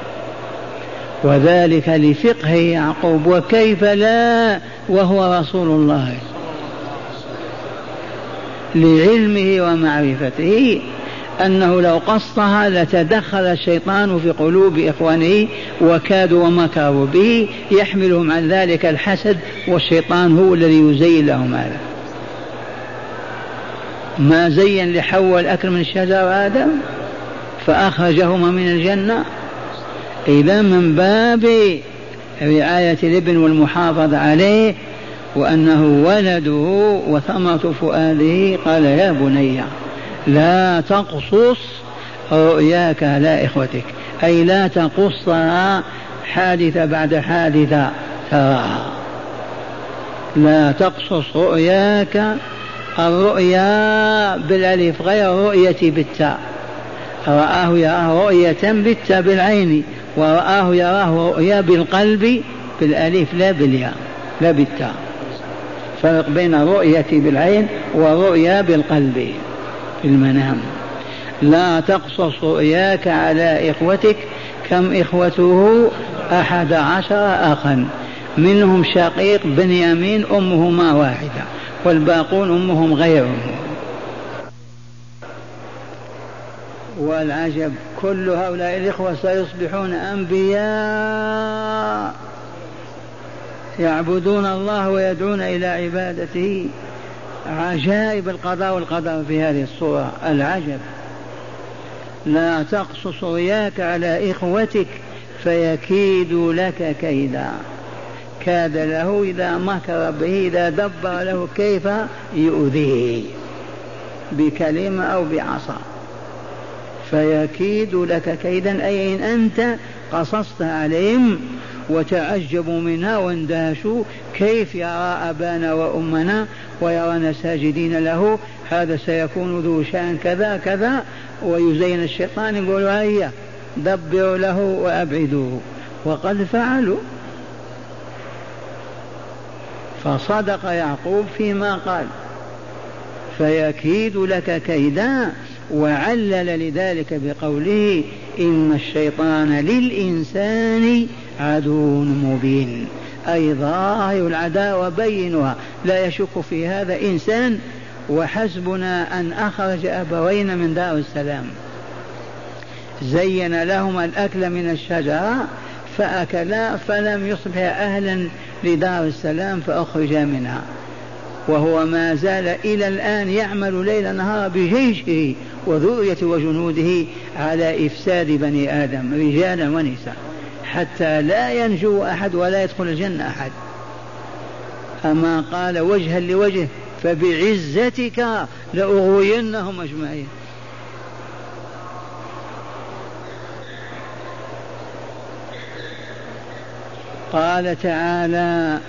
وذلك لفقه يعقوب، وكيف لا وهو رسول الله، لعلمه ومعرفته أنه لو قصها لتدخل الشيطان في قلوب إخوانه وكادوا ومكروا به، يحملهم عن ذلك الحسد، والشيطان هو الذي يزين لهم هذا. ما زين لحواء الأكل من الشجر آدم فأخرجهما من الجنة. إذا من باب رعاية الابن والمحافظة عليه وأنه ولده وثمرة فؤاده قال يا بني لا تقصص رؤياك على إخوتك، أي لا تقصها حادثة بعد حادثة تراها، لا تقصص رؤياك. الرؤيا بالألف غير رؤية بالتاء، رآه يراه رؤية بالتاء بالعين، ورآه يراه رؤيا بالقلب بالألف لا بالياء لا بالتاء. فرق بين الرؤية بالعين والرؤيا بالقلب في المنام. لا تقصص رؤياك على إخوتك، كم إخوته 11 أخا، منهم شقيق بنيامين أمهما واحدة والباقون أمهم غير أمه. والعجب كل هؤلاء الإخوة سيصبحون أنبياء يعبدون الله ويدعون إلى عبادته. عجائب القضاء والقدر في هذه الصورة، العجب. لا تقصص رؤياك على إخوتك فيكيدوا لك كيدا. كاد له إذا مكر به، إذا دبر له كيف يؤذيه بكلمة أو بعصا. فيكيد لك كيدا، أي إن أنت قصصت عليهم وتعجبوا منها واندهشوا كيف يرى أبانا وأمنا ويرانا ساجدين له، هذا سيكون ذو شأن كذا كذا، ويزين الشيطان يقول هيا دبروا له وأبعدوه، وقد فعلوا. فصدق يعقوب فيما قال فيكيد لك كيدا، وعلل لذلك بقوله إن الشيطان للإنسان عدو مبين، أي ظاهر العداوة بينها لا يشك في هذا إنسان. وحسبنا أن أخرج أبوين من دار السلام، زين لهما الأكل من الشجرة فأكلا فلم يصبح أهلا لدار السلام فأخرجا منها، وهو ما زال إلى الآن يعمل ليل نهار بجيشه وذرية وجنوده على إفساد بني آدم رجالا ونساء، حتى لا ينجو أحد ولا يدخل الجنة أحد. أما قال وجها لوجه فبعزتك لأغوينهم أجمعين. قال تعالى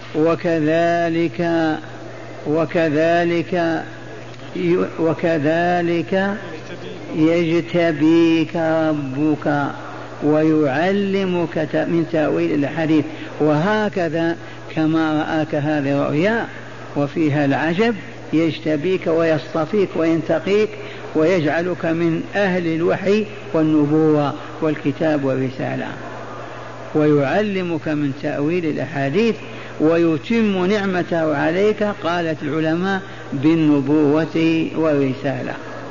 وكذلك يجتبيك ربك ويعلمك من تأويل الحديث. وهكذا كما رآك هذه الرؤيا وفيها العجب يجتبيك ويصطفيك وينتقيك ويجعلك من أهل الوحي والنبوة والكتاب والرسالة، ويعلمك من تأويل الأحاديث ويتم نعمته عليك، قالت العلماء بالنبوة والرسالة.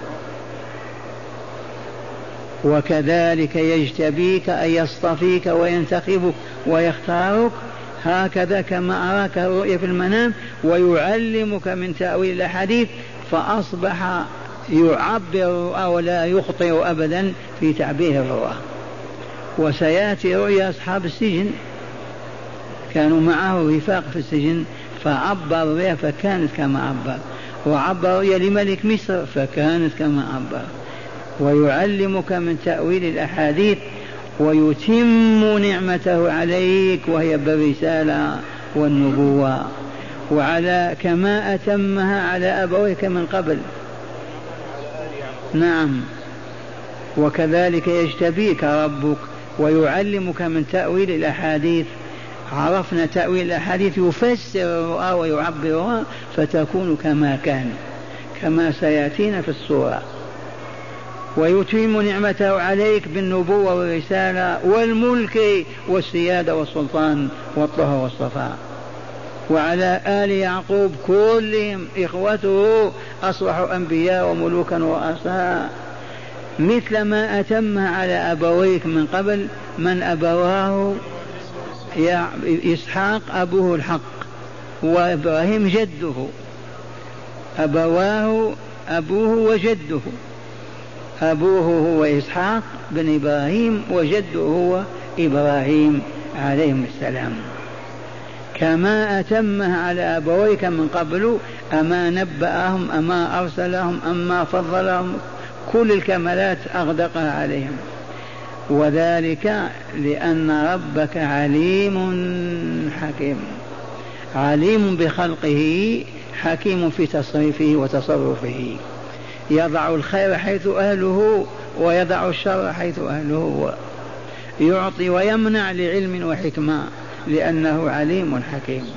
وكذلك يجتبيك أي يصطفيك وينتخبك ويختارك، هكذا كما أراك الرؤيا في المنام ويعلمك من تأويل الحديث، فأصبح يعبر أو لا يخطئ أبدا في تعبير الرؤى. وسيأتي رؤيا أصحاب السجن، كانوا معه رفاق في السجن فعبر رؤيا فكانت كما عبر، وعبر رؤيا لملك مصر فكانت كما عبر. ويعلمك من تأويل الأحاديث ويتم نعمته عليك وهي بالرسالة والنبوة، وعلى كما أتمها على أبويك من قبل. نعم، وكذلك يجتبيك ربك ويعلمك من تأويل الأحاديث. عرفنا تأويل الأحاديث، يفسر الرؤى ويعبرها فتكون كما كان، كما سيأتينا في السورة. ويتم نعمته عليك بالنبوة والرسالة والملك والسيادة والسلطان والطهر والصفاء. وعلى آل يعقوب كلهم إخوته أصبحوا أنبياء وملوكا ورؤساء، مثل ما أتمها على أبويك من قبل. من أبواه؟ إسحاق أبوه الحق، وإبراهيم جده. أبواه أبوه وجده، أبوه هو إسحاق بن إبراهيم وجده هو إبراهيم عليهم السلام. كما أتمها على أبويك من قبل، أما نبأهم أما أرسلهم أما فضلهم، كل الكمالات أغدقها عليهم. وذلك لأن ربك عليم حكيم، عليم بخلقه، حكيم في تصريفه وتصرفه، يضع الخير حيث أهله ويضع الشر حيث أهله، يعطي ويمنع لعلم وحكمة، لأنه عليم حكيم.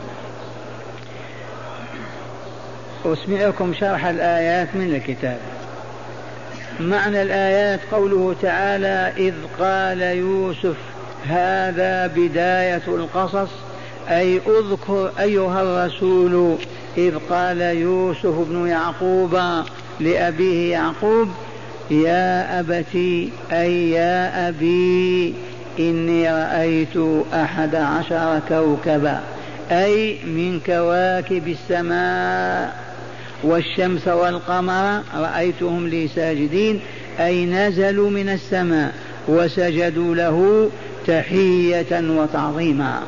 أسمعكم شرح الآيات من الكتاب. معنى الآيات قوله تعالى: إذ قال يوسف، هذا بداية القصص، أي اذكر أيها الرسول إذ قال يوسف بن يعقوب لأبيه يعقوب: يا أبتي، أي يا أبي، إني رأيت 11 كوكبا، أي من كواكب السماء، والشمس والقمر رأيتهم لي ساجدين، أي نزلوا من السماء وسجدوا له تحية وتعظيما.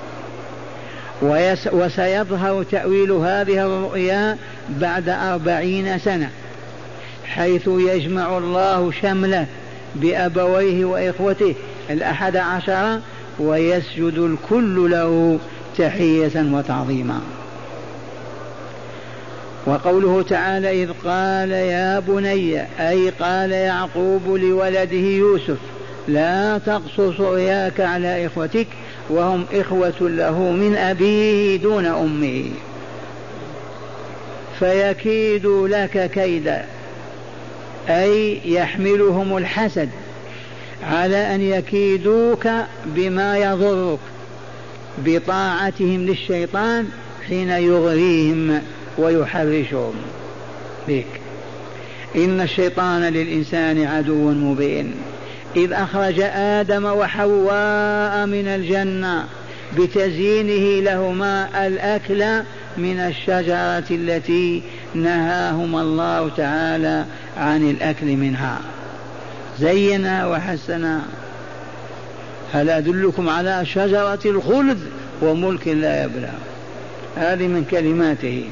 وسيظهر تأويل هذه الرؤيا بعد 40 سنة، حيث يجمع الله شمله بأبويه وإخوته 11 ويسجد الكل له تحية وتعظيما. وقوله تعالى: إذ قال يا بني، أي قال يعقوب لولده يوسف: لا تقصص رؤياك على إخوتك، وهم إخوة له من أبيه دون أمه، فيكيدوا لك كيدا، أي يحملهم الحسد على أن يكيدوك بما يضرك بطاعتهم للشيطان حين يغريهم ويحرشهم بك. إن الشيطان للإنسان عدو مبين، إذ أخرج آدم وحواء من الجنة بتزيينه لهما الأكل من الشجرة التي نهاهما الله تعالى عن الأكل منها، زينا وحسنا. هل أدلكم على شجرة الخلد وملك لا يبلى؟ هذه من كلماته.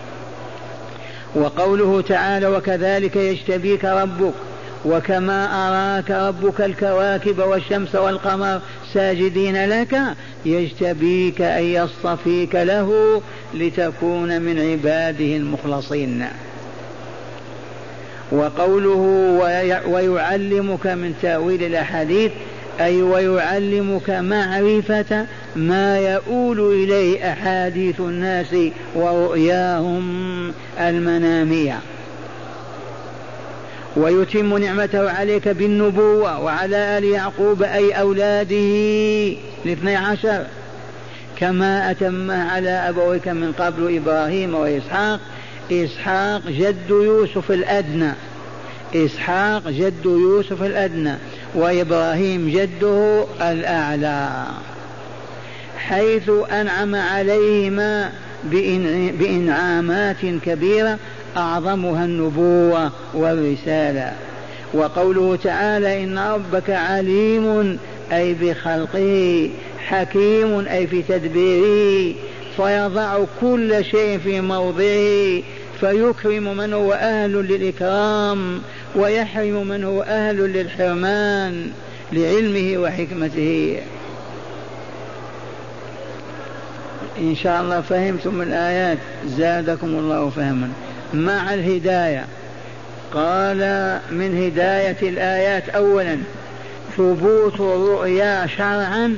وقوله تعالى: وكذلك يجتبيك ربك، وكما أراك ربك الكواكب والشمس والقمر ساجدين لك، يجتبيك أي يصطفيك له لتكون من عباده المخلصين. وقوله ويعلمك من تأويل الأحاديث، أي ويعلمك معرفة ما يؤول إليه أحاديث الناس ورؤياهم المنامية. ويتم نعمته عليك بالنبوة وعلى آل يعقوب، أي أولاده 12، كما أتم على أبويك من قبل إبراهيم وإسحاق. إسحاق جد يوسف الأدنى، إسحاق جد يوسف الأدنى، وإبراهيم جده الأعلى، حيث أنعم عليهما بإنعامات كبيرة أعظمها النبوة والرسالة. وقوله تعالى: إن ربك عليم، أي بخلقه، حكيم، أي في تدبيره، فيضع كل شيء في موضعه، فيكرم من هو أهل للإكرام ويحرم من هو أهل للحرمان، لعلمه وحكمته. إن شاء الله فهمتم الآيات زادكم الله فهما. مع الهداية قال من هداية الآيات أولا ثبوت الرؤيا شرعا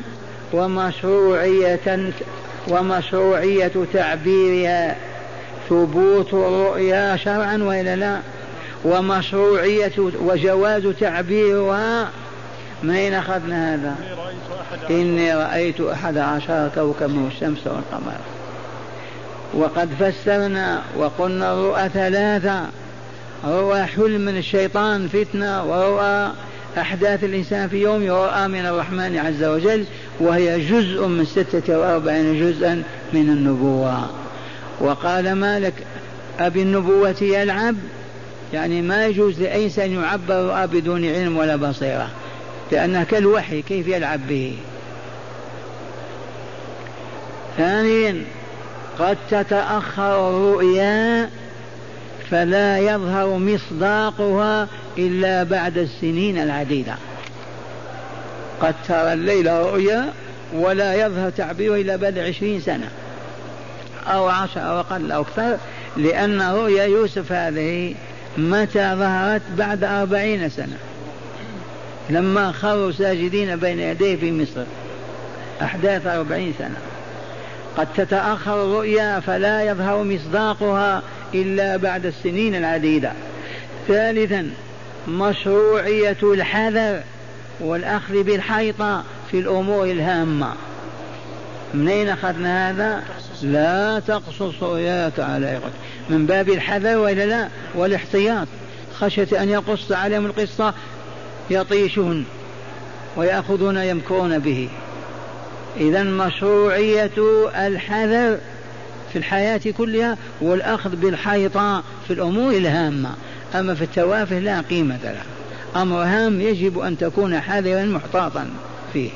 ومشروعية تعبيرها. ثبوت الرؤيا شرعا وإلا لا، ومشروعية وجواز تعبيرها. من أين أخذنا هذا؟ إني رأيت 11 كوكبا والشمس والقمر. وقد فسرنا وقلنا الرؤى ثلاثة: رؤى حلم من الشيطان فتنة، ورؤى أحداث الإنسان في يوم، ورؤى من الرحمن عز وجل، وهي جزء من 46 جزءا من النبوة. وقال مالك: أبي النبوة يلعب، يعني ما يجوز لأي إنسان يعبر بدون علم ولا بصيرة، لأنها كالوحي كيف يلعب به. ثانيا قد تتأخر الرؤيا فلا يظهر مصداقها إلا بعد السنين العديدة. قد ترى الليل رؤيا ولا يظهر تعبيره إلا بعد 20 سنة أو 10 أو أقل أو أكثر، لأن رؤيا يوسف هذه متى ظهرت؟ بعد 40 سنة لما خروا ساجدين بين يديه في مصر، أحداث 40 سنة. قد تتأخر الرؤيا فلا يظهر مصداقها إلا بعد السنين العديدة. ثالثا مشروعية الحذر والأخذ بالحيطة في الأمور الهامة. من أين أخذنا هذا؟ لا تقصص رؤياك على إخوتك، من باب الحذر وإلا لا، والاحتياط، خشية أن يقص عليهم القصة يطيشون ويأخذون يمكرون به. إذن مشروعية الحذر في الحياة كلها والأخذ بالحيطة في الأمور الهامة. أما في التوافه لا قيمة له، أمر هام يجب أن تكون حذرا محتاطا فيه،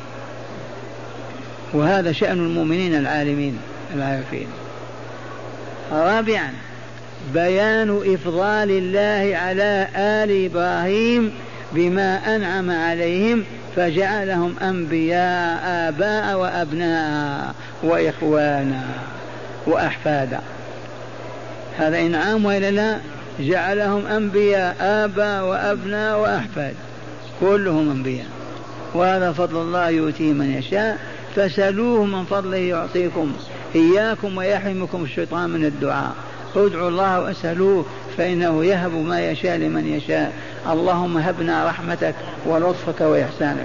وهذا شأن المؤمنين العالمين العارفين. رابعا بيان إفضال الله على آل إبراهيم بما أنعم عليهم فجعلهم أنبياء آباء وأبناء وإخوانا وأحفادا. هذا إنعام وإلا لا؟ جعلهم أنبياء آباء وأبناء وأحفاد، كلهم أنبياء، وهذا فضل الله يؤتيه من يشاء، فسألوه من فضله يعطيكم. إياكم ويحرمكم الشيطان من الدعاء، ادعوا الله واسألوه فإنه يهب ما يشاء لمن يشاء. اللهم هبنا رحمتك ولطفك وإحسانك.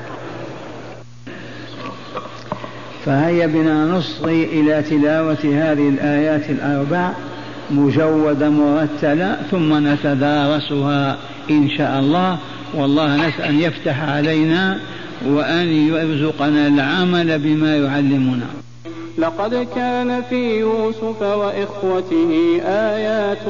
فهيا بنا نصغي إلى تلاوة هذه الآيات الأربع مجودة مرتلة، ثم نتدارسها إن شاء الله. والله نسأل أن يفتح علينا وأن يرزقنا العمل بما يعلمنا. لقد كان في يوسف وإخوته آيات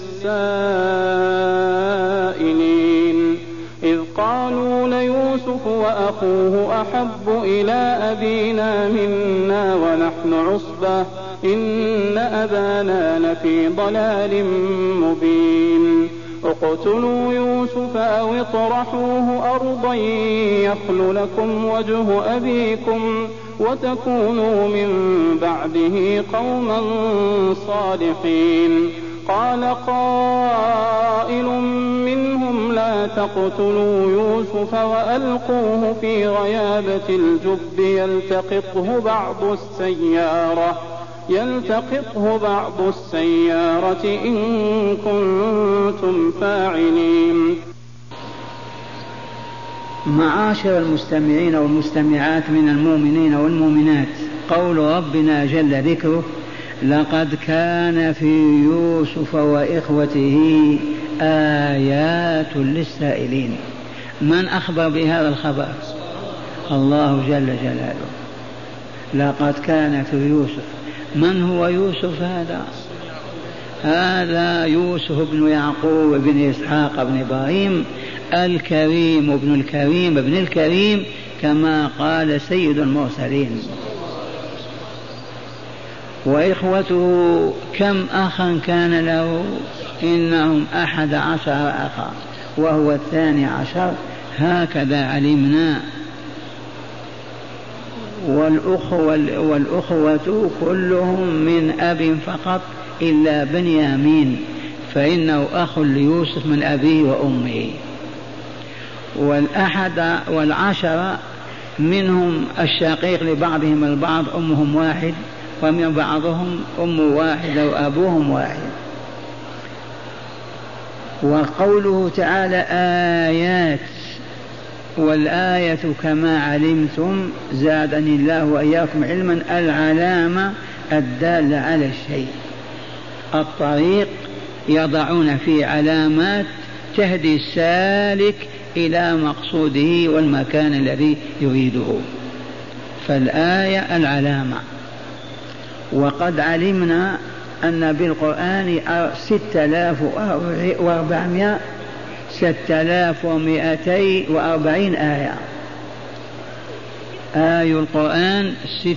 للسائلين إذ قالوا ليوسف وأخوه أحب إلى أبينا منا ونحن عصبة إن أبانا لفي ضلال مبين اقتلوا يوسف أو اطرحوه أرضا يخل لكم وجه أبيكم وتكونوا من بعده قوما صالحين. قال قائل منهم لا تقتلوا يوسف وألقوه في غيابة الجب يلتقطه بعض السيارة إن كنتم فاعلين. معاشر المستمعين والمستمعات من المؤمنين والمؤمنات، قول ربنا جل ذكره: لقد كان في يوسف وإخوته آيات للسائلين. من أخبر بهذا الخبر؟ الله جل جلاله. لقد كان في يوسف. من هو يوسف هذا؟ هذا يوسف بن يعقوب بن إسحاق بن إبراهيم الكريم ابن الكريم ابن الكريم كما قال سيد المرسلين. وإخوته كم أخا كان له؟ إنهم 11 أخا وهو 12، هكذا علمنا والأخوة كلهم من أب فقط إلا بنيامين فإنه أخ ليوسف من أبيه وأمه. والعشرة منهم الشقيق لبعضهم البعض أمهم واحد، ومن بعضهم أم واحدة وأبوهم واحد. وقوله تعالى آيات، والآية كما علمتم زادني الله وإياكم علما العلامة الدالة على الشيء، الطريق يضعون فيه علامات تهدي السالك إلى مقصوده والمكان الذي يريده، فالآية العلامة. وقد علمنا أن بالقرآن 6240 آية. آي القرآن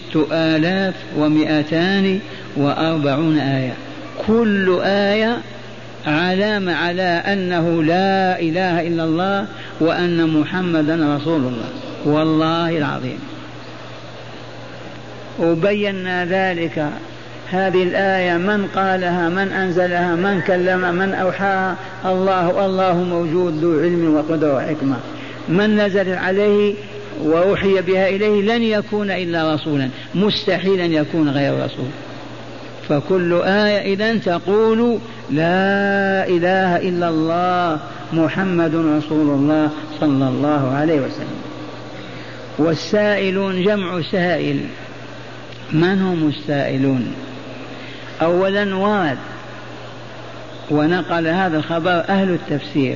6240 آية، كل آية علامة على أنه لا إله إلا الله وأن محمدا رسول الله، والله العظيم. وبينا ذلك. هذه الآية من قالها، من أنزلها، من كلم، من أوحاها؟ الله موجود ذو علم وقدرة وحكمة. من نزل عليه وأوحي بها إليه لن يكون إلا رسولا، مستحيل أن يكون غير رسول. فكل آية إذن تقول لا إله إلا الله محمد رسول الله صلى الله عليه وسلم. والسائلون جمع سائل. من هم السائلون؟ أولا ورد ونقل هذا الخبر أهل التفسير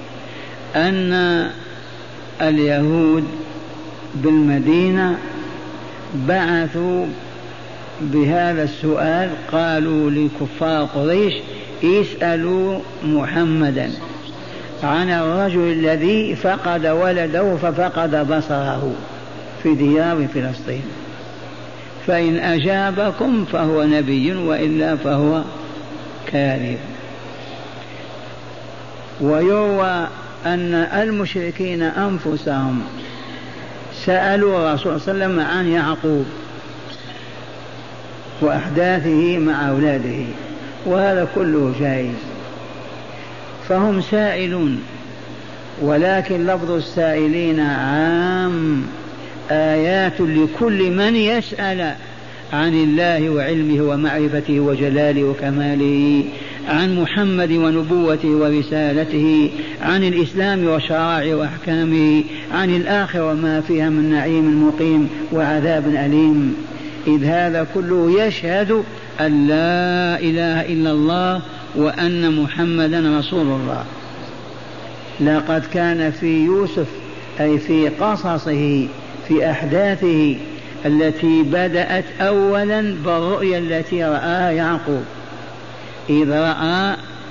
أن اليهود بالمدينة بعثوا بهذا السؤال، قالوا لكفار قريش اسألوا محمدا عن الرجل الذي فقد ولده ففقد بصره في ديار فلسطين، فإن أجابكم فهو نبي وإلا فهو كاذب. ويروى أن المشركين أنفسهم سألوا الرسول صلى الله عليه وسلم عن يعقوب وأحداثه مع أولاده، وهذا كله جائز. فهم سائلون، ولكن لفظ السائلين عام، آيات لكل من يسأل عن الله وعلمه ومعرفته وجلاله وكماله، عن محمد ونبوته ورسالته، عن الإسلام وشرائعه وأحكامه، عن الآخرة وما فيها من نعيم مقيم وعذاب أليم، إذ هذا كله يشهد أن لا إله إلا الله وأن محمدا رسول الله. لقد كان في يوسف أي في قصصه في أحداثه التي بدأت أولا بالرؤيا التي رآها يعقوب، إذ رأى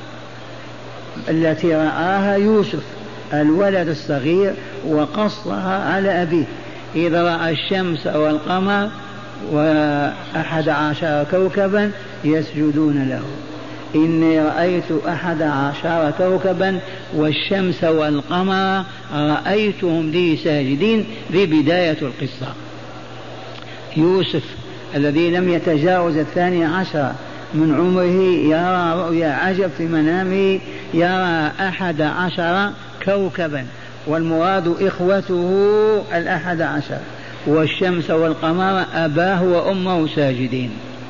التي رآها يوسف الولد الصغير وقصها على أبيه، إذ رأى الشمس والقمر و11 كوكبا يسجدون له، إني رأيت 11 كوكبا والشمس والقمر رأيتهم لي ساجدين. ذي بداية القصة. يوسف الذي لم يتجاوز 12 من عمره يرى رؤيا عجب في منامه، يرى 11 كوكبا، والمراد إخوته 11 والشمس والقمر أباه وأمه ساجدين.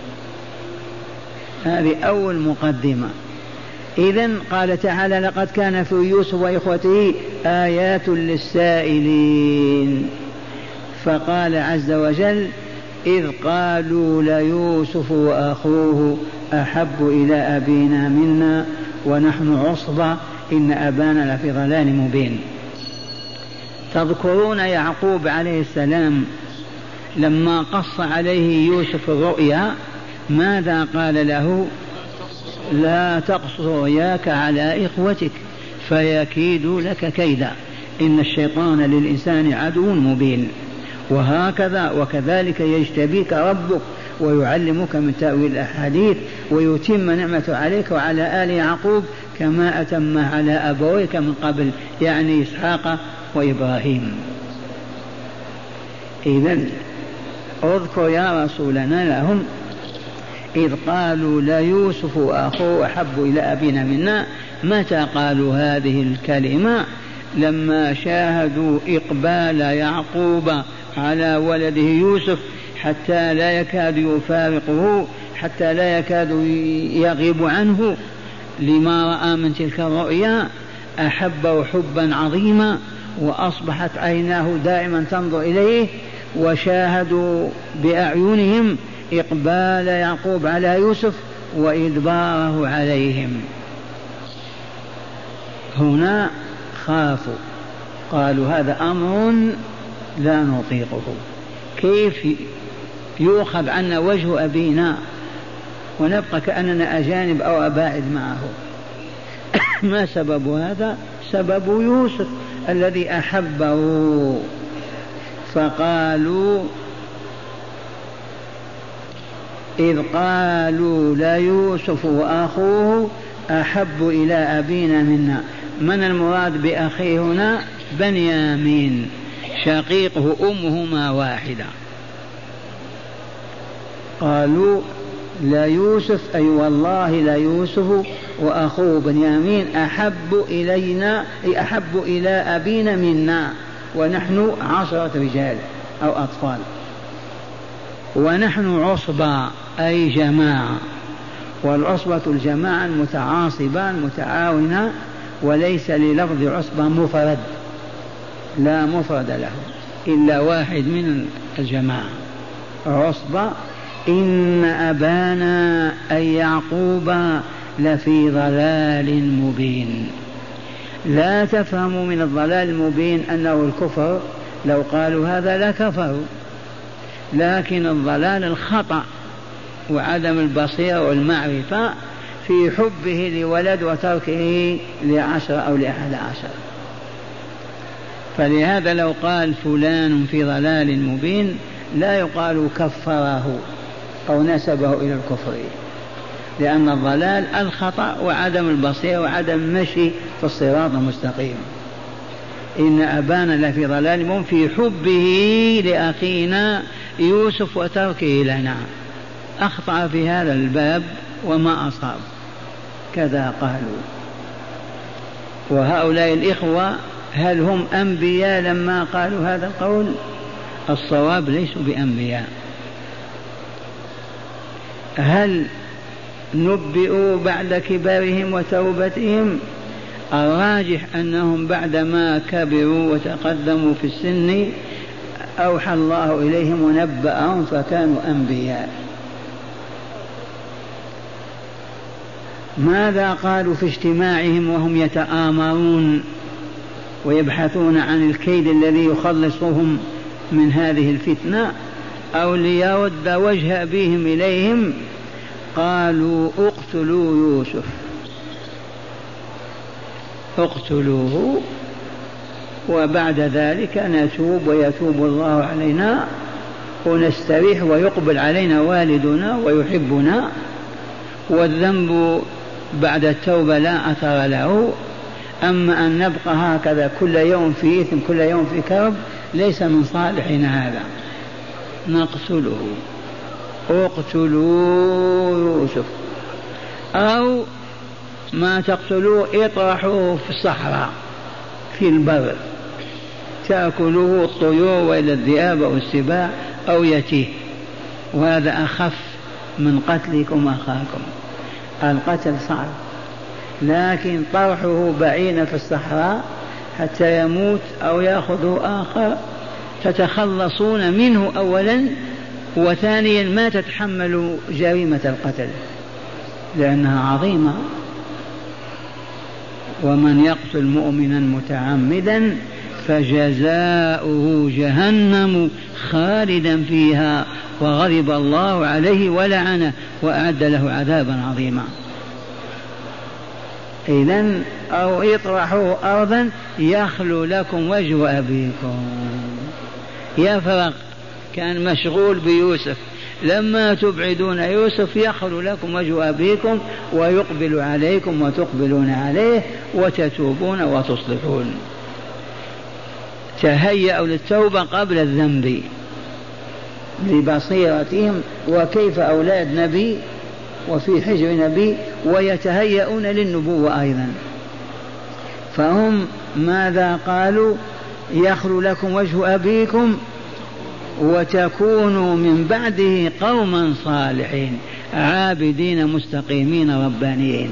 هذه أول مقدمة. إذن قال تعالى لقد كان في يوسف وإخوته آيات للسائلين. فقال عز وجل إذ قالوا ليوسف وأخوه أحب إلى أبينا منا ونحن عصبة إن أبانا لفي ضلال مبين. تذكرون يعقوب عليه السلام لما قص عليه يوسف الرؤيا ماذا قال له؟ لا تقص رؤياك على إخوتك فيكيدوا لك كيدا إن الشيطان للإنسان عدو مبين. وهكذا وكذلك يجتبيك ربك ويعلمك من تأويل الأحاديث ويتم نعمته عليك وعلى آل يعقوب كما أتمها على أبويك من قبل، يعني إسحاق وإبراهيم. إذن اذكر يا رسولنا لهم إذ قالوا ليوسف وأخوه أحب إلى أبينا منا. متى قالوا هذه الكلمة؟ لما شاهدوا إقبال يعقوب على ولده يوسف حتى لا يكاد يفارقه، حتى لا يكاد يغيب عنه لما رأى من تلك الرؤيا، أحبه حبا عظيما وأصبحت عيناه دائما تنظر إليه، وشاهدوا بأعينهم إقبال يعقوب على يوسف وإدباره عليهم. هنا خافوا، قالوا هذا أمر لا نطيقه، كيف يؤخذ عنا وجه أبينا ونبقى كأننا أجانب أو أباعد معه؟ ما سبب هذا؟ سبب يوسف الذي أحبه. فقالوا إذ قالوا ليوسف وأخوه أحب إلى أبينا منا. من المراد بأخيه هنا؟ بنيامين شقيقه أمهما واحدة. قالوا لا يوسف أي والله لا يوسف وأخوه بنيامين أحب إلينا أي أحب إلى أبينا منا، ونحن 10 رجال أو أطفال، ونحن عصبة أي جماعة، والعصبة الجماعة المتعاصبة المتعاونة، وليس للفظ عصبة مفرد، لا مفرد له إلا واحد من الجماعة عصبة. إن أبانا أي يعقوب لفي ضلال مبين. لا تفهموا من الضلال المبين أنه الكفر، لو قالوا هذا لكفروا، لكن الضلال الخطأ وعدم البصيرة والمعرفة في حبه لولد وتركه ل10 أو ل11. فلهذا لو قال فلان في ضلال مبين لا يقال كفره أو نسبه إلى الكفر، لأن الضلال الخطأ وعدم البصيرة وعدم المشي في الصراط المستقيم. إن أبانا لفي ضلال مبين في حبه لأخينا يوسف وتركه لنا، أخطأ في هذا الباب وما أصاب، كذا قالوا. وهؤلاء الإخوة هل هم أنبياء لما قالوا هذا القول؟ الصواب ليسوا بأنبياء. هل نبئوا بعد كبرهم وتوبتهم؟ الراجح أنهم بعدما كبروا وتقدموا في السن أوحى الله إليهم ونبأهم فكانوا أنبياء. ماذا قالوا في اجتماعهم وهم يتآمرون ويبحثون عن الكيد الذي يخلصهم من هذه الفتنة أو ليرد وجه أبيهم إليهم؟ قالوا اقتلوا يوسف، اقتلوه وبعد ذلك نتوب ويتوب الله علينا ونستريح ويقبل علينا والدنا ويحبنا، والذنب بعد التوبة لا أثر له. أما أن نبقى هكذا كل يوم في إثم كل يوم في كرب ليس من صالحنا هذا. نقتله، اقتلوا يوسف، أو ما تقتلوه اطرحوه في الصحراء في البر تأكله الطيور وإلى الذئاب أو السباع أو يتيه، وهذا أخف من قتلكم أخاكم. القتل صعب، لكن طرحه بعيدا في الصحراء حتى يموت أو يأخذه آخر تتخلصون منه أولا، وثانيا ما تتحمل جريمة القتل لأنها عظيمة. ومن يقتل مؤمنا متعمدا فجزاؤه جهنم خالدا فيها وغضب الله عليه ولعنه وأعد له عذابا عظيما. إذن أو اطرحوا أرضا يخلو لكم وجه أبيكم. يفرق، كان مشغول بيوسف، لما تبعدون يوسف يخلو لكم وجه أبيكم ويقبل عليكم وتقبلون عليه وتتوبون وتصلحون. تهيأوا للتوبة قبل الذنب. لبصيرتهم، وكيف أولاد نبي وفي حجر نبي ويتهيئون للنبوة أيضا. فهم ماذا قالوا؟ يخلو لكم وجه أبيكم وتكونوا من بعده قوما صالحين عابدين مستقيمين ربانيين.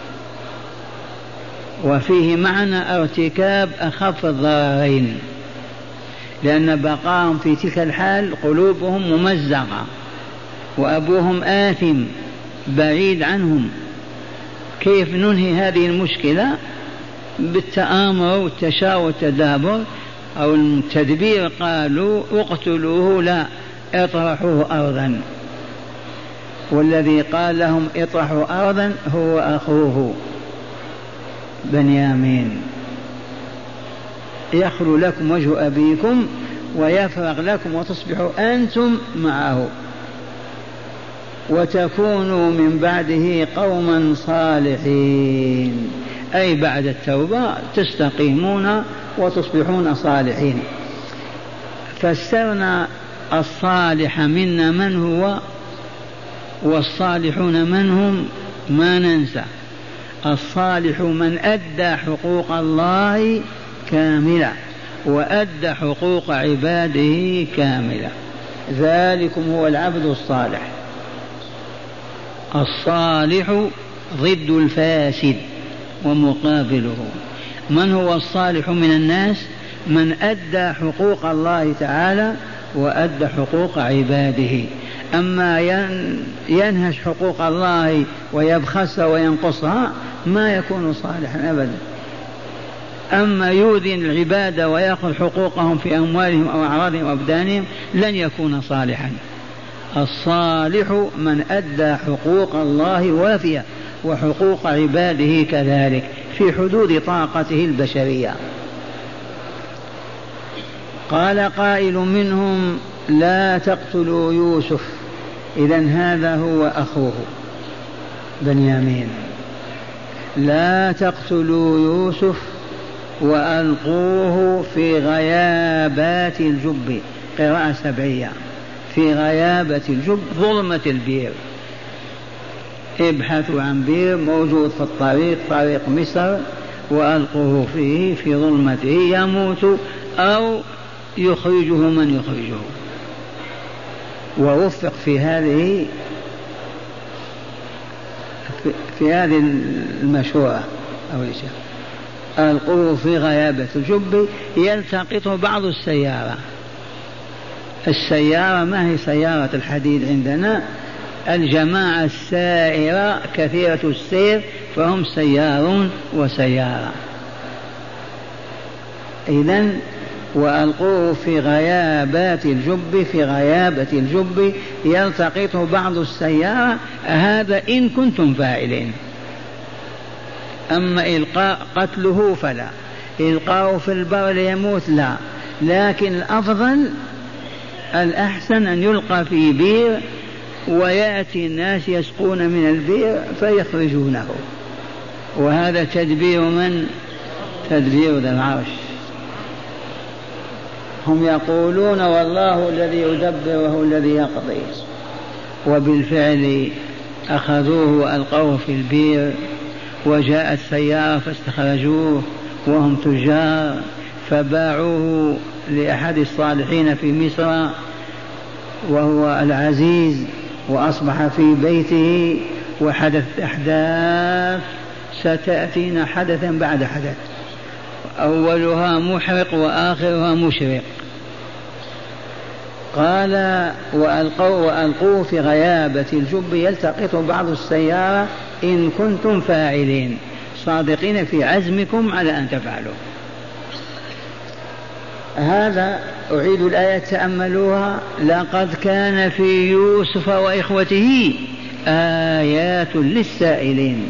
وفيه معنى ارتكاب أخف الضررين، لأن بقاهم في تلك الحال قلوبهم ممزقة وأبوهم آثم بعيد عنهم. كيف ننهي هذه المشكلة؟ بالتآمر والتشاور والتدابر أو التدبير. قالوا اقتلوه، لا اطرحوه أرضا. والذي قال لهم اطرحوا أرضا هو أخوه بنيامين. يخلو لكم وجه أبيكم ويفرغ لكم وتصبحوا أنتم معه وتكونوا من بعده قوما صالحين، أي بعد التوبة تستقيمون وتصبحون صالحين. فسرنا الصالح منا من هو والصالحون من هم، ما ننسى. الصالح من أدى حقوق الله كاملة وأدى حقوق عباده كاملة، ذلكم هو العبد الصالح. الصالح ضد الفاسد ومقابله. من هو الصالح من الناس؟ من أدى حقوق الله تعالى وأدى حقوق عباده. أما ينهش حقوق الله ويبخسها وينقصها ما يكون صالحا أبدا. أما يؤذي العباد ويأخذ حقوقهم في أموالهم أو أعراضهم أو أبدانهم لن يكون صالحا. الصالح من أدى حقوق الله وافية وحقوق عباده كذلك في حدود طاقته البشرية. قال قائل منهم لا تقتلوا يوسف. إذن هذا هو أخوه بنيامين. لا تقتلوا يوسف وألقوه في غيابات الجب، قراءة سبعية، في غيابة الجب ظلمة البير. ابحثوا عن بير موجود في الطريق، طريق مصر، وألقوه فيه في ظلمته يموت أو يخرجه من يخرجه. ووفق في هذه المشورة أو الإشارة. ألقوه في غيابة الجب يلتقطه بعض السيارة. السيارة ما هي سيارة الحديد عندنا، الجماعة السائرة كثيرة السير فهم سيارون وسيارة. إذن وألقوه في غيابات الجب، في غيابة الجب يلتقطه بعض السيارة. هذا إن كنتم فاعلين. أما إلقاء قتله فلا، إلقاءه في البر ليموت لا، لكن الأفضل الأحسن أن يلقى في بير ويأتي الناس يسقون من البير فيخرجونه. وهذا تدبير من؟ تدبير ذي العرش. هم يقولون والله الذي يدبر وهو الذي يقضي. وبالفعل أخذوه وألقوه في البير، وجاءت سيارة فاستخرجوه وهم تجار فباعوه لأحد الصالحين في مصر وهو العزيز، وأصبح في بيته. وحدث أحداث ستأتينا حدثا بعد حدث، أولها محرق وآخرها مشرق. قال وألقوه في غيابة الجب يلتقط بعض السيارة إن كنتم فاعلين صادقين في عزمكم على أن تفعلوا. هذا أعيد الآية تأملوها. لقد كان في يوسف وإخوته آيات للسائلين.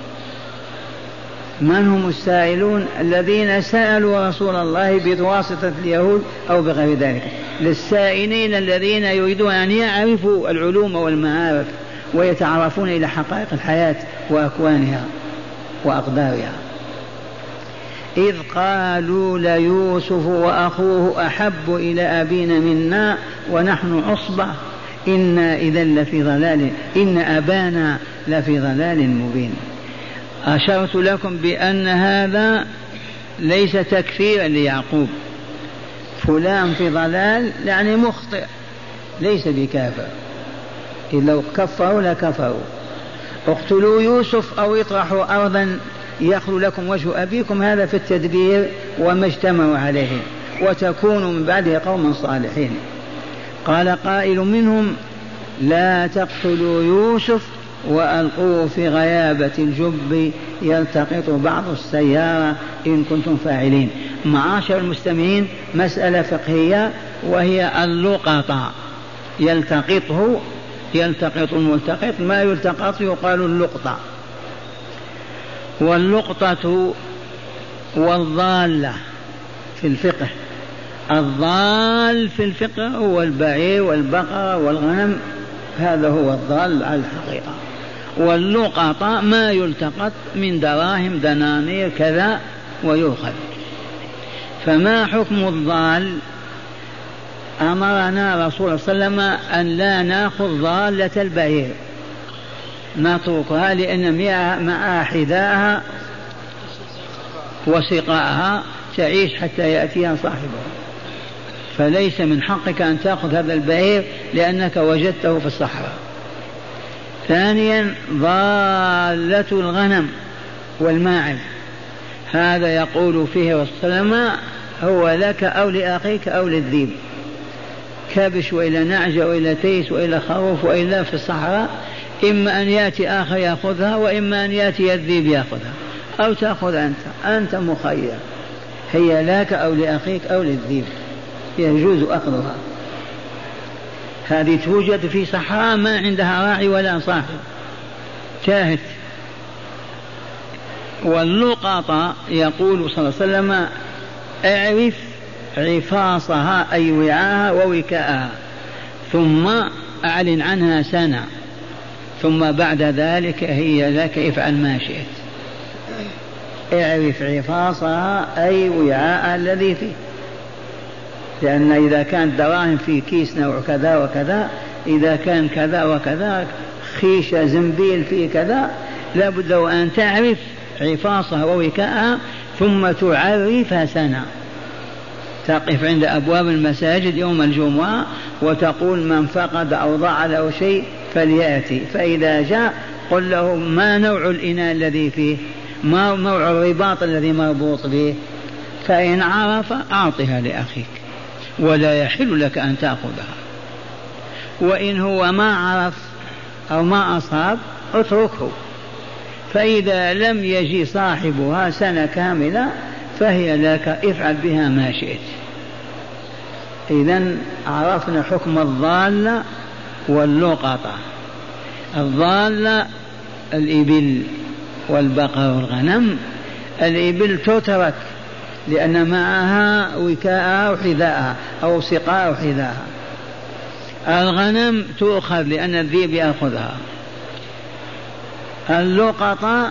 من هم السائلون؟ الذين سألوا رسول الله بواسطة اليهود أو بغير ذلك. للسائلين الذين يريدون أن يعرفوا العلوم والمعارف ويتعرفون إلى حقائق الحياة وأكوانها وأقدارها. إذ قالوا ليوسف وأخوه أحب إلى أبينا منا ونحن عصبة إنا إذا لفي ضلال إن أبانا لفي ضلال مبين. أشرت لكم بأن هذا ليس تكفيرا ليعقوب، فلان في ضلال يعني مخطئ ليس بكافر، إذ لو كفروا لكفروا. اقتلوا يوسف أو اطرحوا أرضا يخلو لكم وجه أبيكم، هذا في التدبير وما اجتمعوا عليه، وتكونوا من بعده قوما صالحين. قال قائل منهم لا تقتلوا يوسف وألقوه في غيابة الجب يلتقط بعض السيارة إن كنتم فاعلين. معاشر المستمعين، مسألة فقهية وهي اللقطة. يلتقطه، يلتقط الملتقط، ما يلتقط يقال اللقطة. واللقطة والضالة في الفقه، الضال في الفقه هو البعير والبقرة والغنم، هذا هو الضال على الحقيقة. واللقطة ما يلتقط من دراهم دنانير كذا ويؤخذ. فما حكم الضال؟ أمرنا رسول صلى الله عليه وسلم أن لا نأخذ ضالة البعير، نتركها لأن معها حذاءها وسقاءها تعيش حتى يأتيها صاحبها، فليس من حقك أن تأخذ هذا البعير لأنك وجدته في الصحراء. ثانيا ضالة الغنم والماعز، هذا يقول فيه رسول الله صلى الله عليه وسلم هو لك أو لأخيك أو للذيب، كبش وإلى نعجة وإلى تيس وإلى خروف وإلى في الصحراء، إما أن يأتي آخر يأخذها وإما أن يأتي الذيب يأخذها، أو تأخذ أنت مخير، هي لك أو لأخيك أو للذيب، يجوز أخذها. هذه توجد في صحراء ما عندها راعي ولا صاحب، تاهت. واللقطة يقول صلى الله عليه وسلم اعرف عفاصها أي وعاها ووكاءها ثم أعلن عنها سنة، ثم بعد ذلك هي لك، افعل ما شئت. اعرف عفاصها أي وعاء الذي فيه، لأن إذا كانت دراهم في كيس نوع كذا وكذا، إذا كان كذا وكذا خيشة زنبيل في كذا، لابد أن تعرف عفاصها ووكاءها ثم تعرفها سنة. تقف عند أبواب المساجد يوم الجمعة وتقول من فقد أو ضاع له شيء فليأتي، فإذا جاء قل له ما نوع الإناء الذي فيه، ما نوع الرباط الذي مربوط به، فإن عرف أعطها لأخيك ولا يحل لك أن تأخذها. وإن هو ما عرف أو ما أصاب اتركه، فإذا لم يجي صاحبها سنة كاملة فهي لك، افعل بها ما شئت. إذن عرفنا حكم الضالة واللقطة. الضالة الإبل والبقر والغنم. الإبل تترك لأن معها وكاءها وحذاءها أو سقاء وحذاءها. الغنم تؤخذ لأن الذئب يأخذها. اللقطة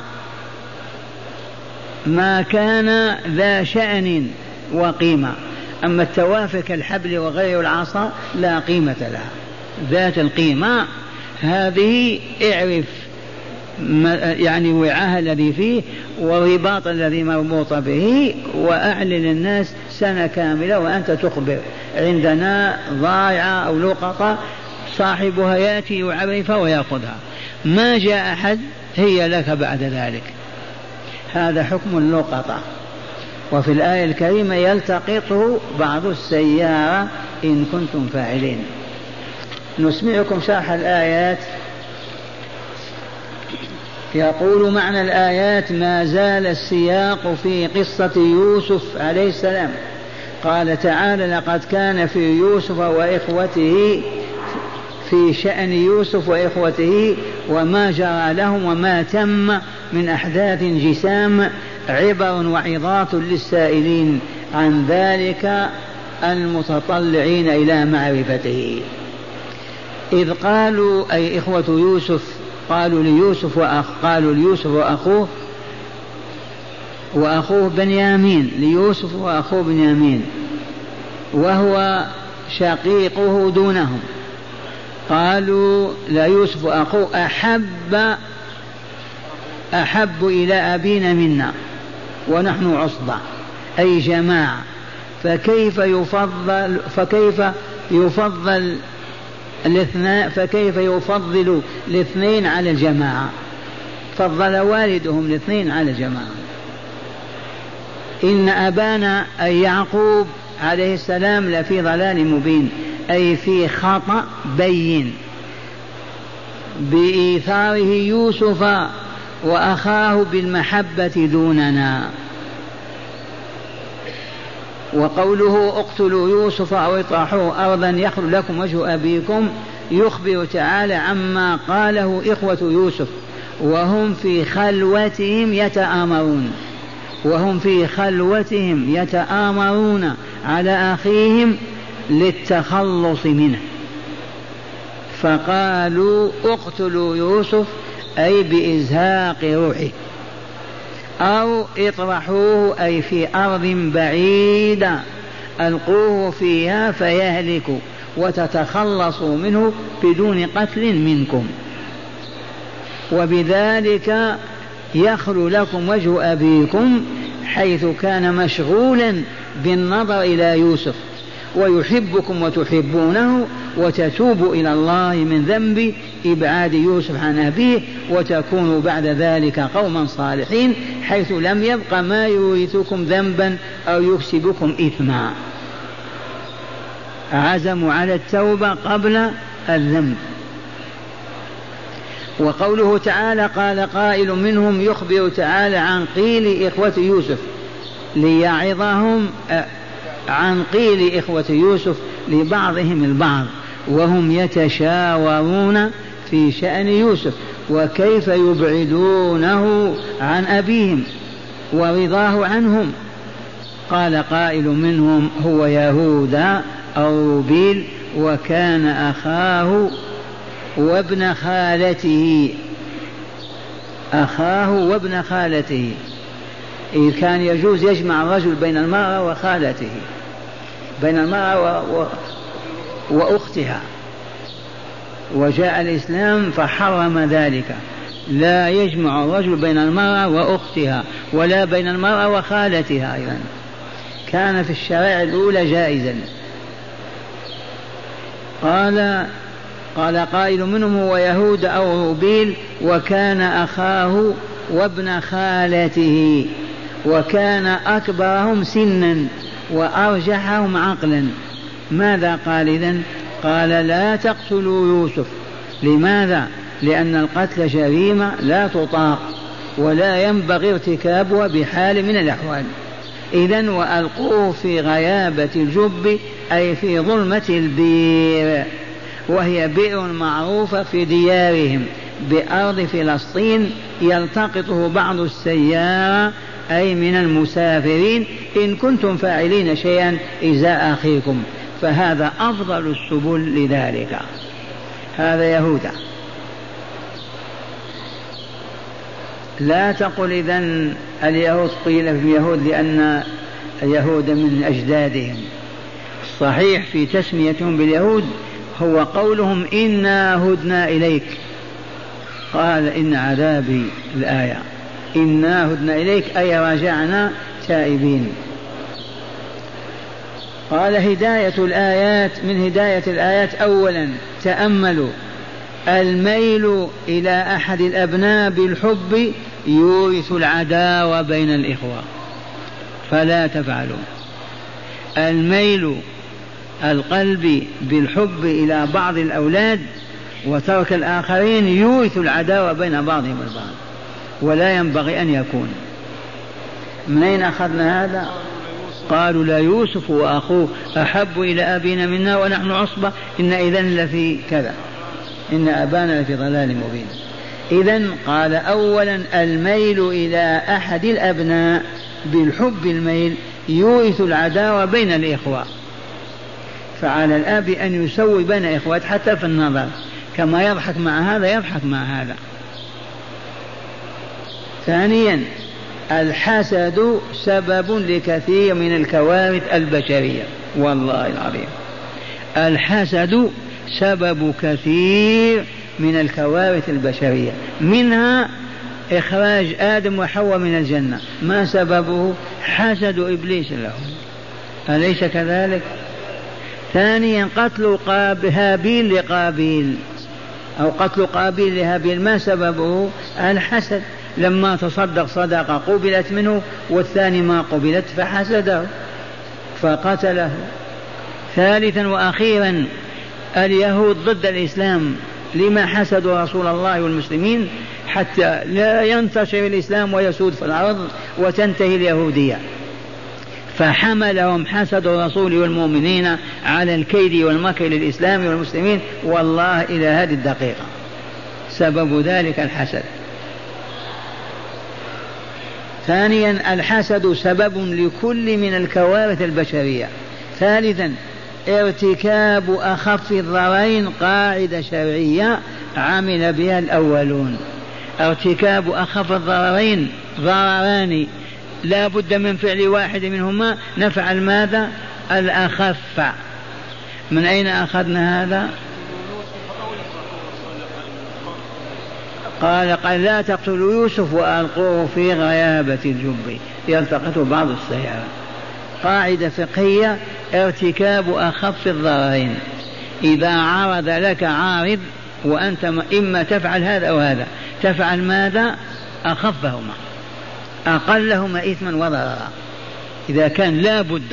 ما كان ذا شأن وقيمة، أما التوافه كالحبل وغير العصا لا قيمة لها. ذات القيمة هذه اعرف يعني وعاها الذي فيه والرباط الذي مربوط به، وأعلن الناس سنة كاملة وأنت تخبر عندنا ضائعة أو لقطة صاحبها يأتي يعرفها ويأخذها، ما جاء أحد هي لك بعد ذلك. هذا حكم اللقطة. وفي الآية الكريمة يلتقطه بعض السيارة إن كنتم فاعلين. نسمعكم شرح الآيات. يقول معنى الآيات: ما زال السياق في قصة يوسف عليه السلام. قال تعالى: لقد كان في يوسف وإخوته، في شأن يوسف وإخوته وما جرى لهم وما تم من أحداث جسام عبر وعظات للسائلين عن ذلك المتطلعين إلى معرفته. إذ قالوا أي إخوة يوسف قالوا ليوسف وأخوه وأخوه بنيامين، ليوسف وأخوه بنيامين، وهو شقيقه دونهم. قالوا لا يوسف أخوه أحب إلى أبينا منا ونحن عصبة، أي جماعة، فكيف يفضل الاثنين على الجماعة؟ فضل والدهم الاثنين على الجماعة. إن أبانا أي يعقوب عليه السلام لفي ضلال مبين، أي في خطأ بين بإيثاره يوسف وأخاه بالمحبة دوننا. وقوله اقتلوا يوسف أو اطرحوه أرضا يخل لكم وجه أبيكم يخبر تعالى عما قاله إخوة يوسف وهم في خلوتهم يتآمرون على أخيهم للتخلص منه، فقالوا اقتلوا يوسف أي بإزهاق روحه، أو اطرحوه أي في أرض بعيدة ألقوه فيها فيهلك وتتخلصوا منه بدون قتل منكم، وبذلك يخلو لكم وجه أبيكم حيث كان مشغولا بالنظر إلى يوسف ويحبكم وتحبونه، وتتوبوا إلى الله من ذنب إبعاد يوسف عن أبيه، وتكونوا بعد ذلك قوما صالحين حيث لم يبق ما يورثكم ذنبا أو يكسبكم إثما. عزموا على التوبة قبل الذنب. وقوله تعالى قال قائل منهم يخبر تعالى عن قيل إخوة يوسف ليعظهم عن قيل إخوة يوسف لبعضهم البعض وهم يتشاورون في شأن يوسف وكيف يبعدونه عن أبيهم ورضاه عنهم. قال قائل منهم هو يهوذا أو روبيل وكان أخاه وابن خالته، إذ كان يجوز يجمع الرجل بين المرأة وخالته، بين المرأة وأختها، وجاء الإسلام فحرم ذلك، لا يجمع الرجل بين المرأة وأختها ولا بين المرأة وخالتها أيضا، كان في الشرائع الأولى جائزا. قال قائل منهم هو يهود أو روبيل وكان أخاه وابن خالته، وكان أكبرهم سنا وأرجحهم عقلا. ماذا قال إذن؟ قال لا تقتلوا يوسف. لماذا؟ لأن القتل جريمة لا تطاق ولا ينبغي ارتكابها بحال من الأحوال. إذن وألقوه في غيابة الجب أي في ظلمة البير، وهي بئر معروفة في ديارهم بأرض فلسطين يلتقطه بعض السيارة أي من المسافرين إن كنتم فاعلين شيئا إزاء أخيكم، فهذا أفضل السبل لذلك. هذا يهوذا. لا تقل إذن اليهود قيل في اليهود لأن اليهود من أجدادهم. صحيح في تسميتهم باليهود هو قولهم إنا هدنا إليك، قال إن عذابي الآية إنا هدنا إليك أي رجعنا تائبين. قال هداية الآيات، من هداية الآيات أولا تأملوا الميل إلى أحد الأبناء بالحب يورث العداوة بين الإخوة، فلا تفعلوا. الميل القلب بالحب إلى بعض الأولاد وترك الآخرين يورث العداوة بين بعضهم البعض، ولا ينبغي أن يكون. منين أخذنا هذا؟ قالوا لا يوسف وأخوه أحب إلى أبينا منا ونحن عصبة إن إذن لفي كذا، إن أبانا لفي ضلال مبين. إذن قال أولا الميل إلى أحد الأبناء بالحب، الميل يورث العداوة بين الإخوة، فعلى الأب أن يسوي بين إخوات حتى في النظر، كما يضحك مع هذا يضحك مع هذا. ثانيا الحسد سبب لكثير من الكوارث البشرية، والله العظيم الحسد سبب كثير من الكوارث البشرية، منها إخراج آدم وحواء من الجنة، ما سببه؟ حسد إبليس له، أليس كذلك؟ ثانيا قتل هابيل لقابيل، أو قتل قابيل لهابيل، ما سببه؟ الحسد، لما تصدق صدقة قبلت منه والثاني ما قبلت فحسده فقتله. ثالثا وأخيرا اليهود ضد الإسلام، لما حسدوا رسول الله والمسلمين؟ حتى لا ينتشر الإسلام ويسود في الأرض وتنتهي اليهودية، فحملهم حسد الرسول والمؤمنين على الكيد والمكر للإسلام والمسلمين، والله إلى هذه الدقيقة سبب ذلك الحسد. ثانيا الحسد سبب لكل من الكوارث البشرية. ثالثا ارتكاب أخف الضررين، قاعدة شرعية عمل بها الأولون. ارتكاب أخف الضررين، ضرران لا بد من فعل واحد منهما، نفعل ماذا؟ الأخف. من أين أخذنا هذا؟ قال لا تقتلوا يوسف وألقوه في غيابة الجب يلتقطه بعض السيارة. قاعدة فقهية ارتكاب أخف الضررين، إذا عرض لك عارض وأنت إما تفعل هذا أو هذا، تفعل ماذا؟ أخفهما، أقلهما إثما وضررا، إذا كان لا بد.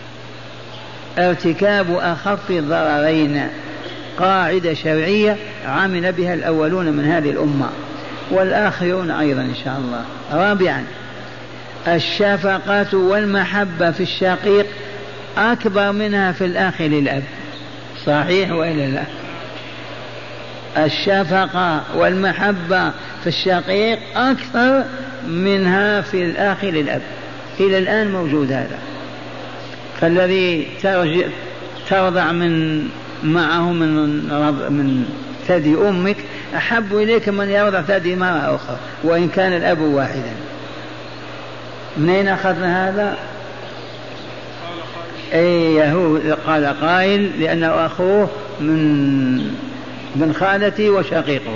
ارتكاب أخف الضررين قاعدة شرعية عمل بها الأولون من هذه الأمة والآخرون أيضا إن شاء الله. رابعا الشفقة والمحبة في الشقيق أكبر منها في الأخ للأب، صحيح وإلا لا؟ الشفقة والمحبة في الشقيق أكثر منها في الأخ للأب، إلى الآن موجود هذا. فالذي ترضع معه من ثدي أمك أحب إليك من يرضع ثدي مرة أخرى وإن كان الأب واحدا. من أين أخذنا هذا؟ يهود قال قائل لأنه أخوه من خالتي وشقيقه.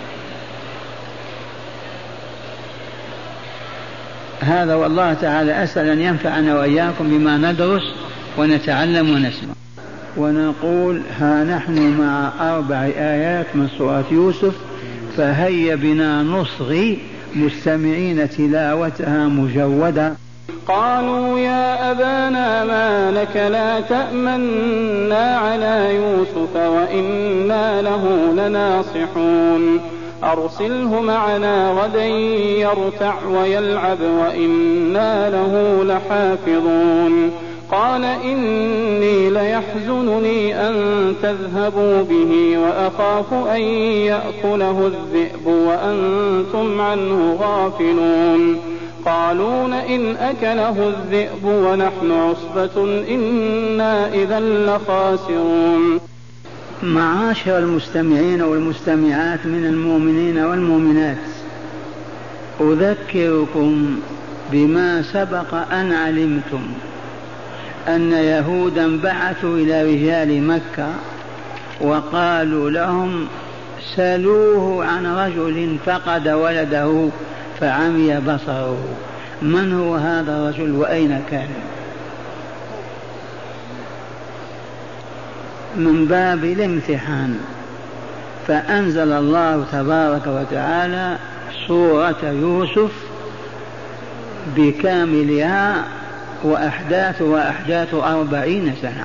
هذا والله تعالى أسأل أن ينفعنا وإياكم بما ندرس ونتعلم ونسمع. ونقول ها نحن مع 4 آيات من سورة يوسف، فهيا بنا نصغي مستمعين تلاوتها مجودة. قالوا يا أبانا ما لك لا تأمنا على يوسف وإنا له لناصحون، أرسله معنا غدا يرتع ويلعب وإنا له لحافظون. قال إني ليحزنني أن تذهبوا به وأخاف أن يأكله الذئب وأنتم عنه غافلون. قالوا لئن أكله الذئب ونحن عصبة إنا إذا لخاسرون. معاشر المستمعين والمستمعات من المؤمنين والمؤمنات، أذكركم بما سبق أن علمتم أن يهودا بعثوا إلى رجال مكة وقالوا لهم سلوه عن رجل فقد ولده فعمي بصره، من هو هذا الرجل وأين كان؟ من باب الامتحان، فأنزل الله تبارك وتعالى سورة يوسف بكاملها وأحداث 40 سنة.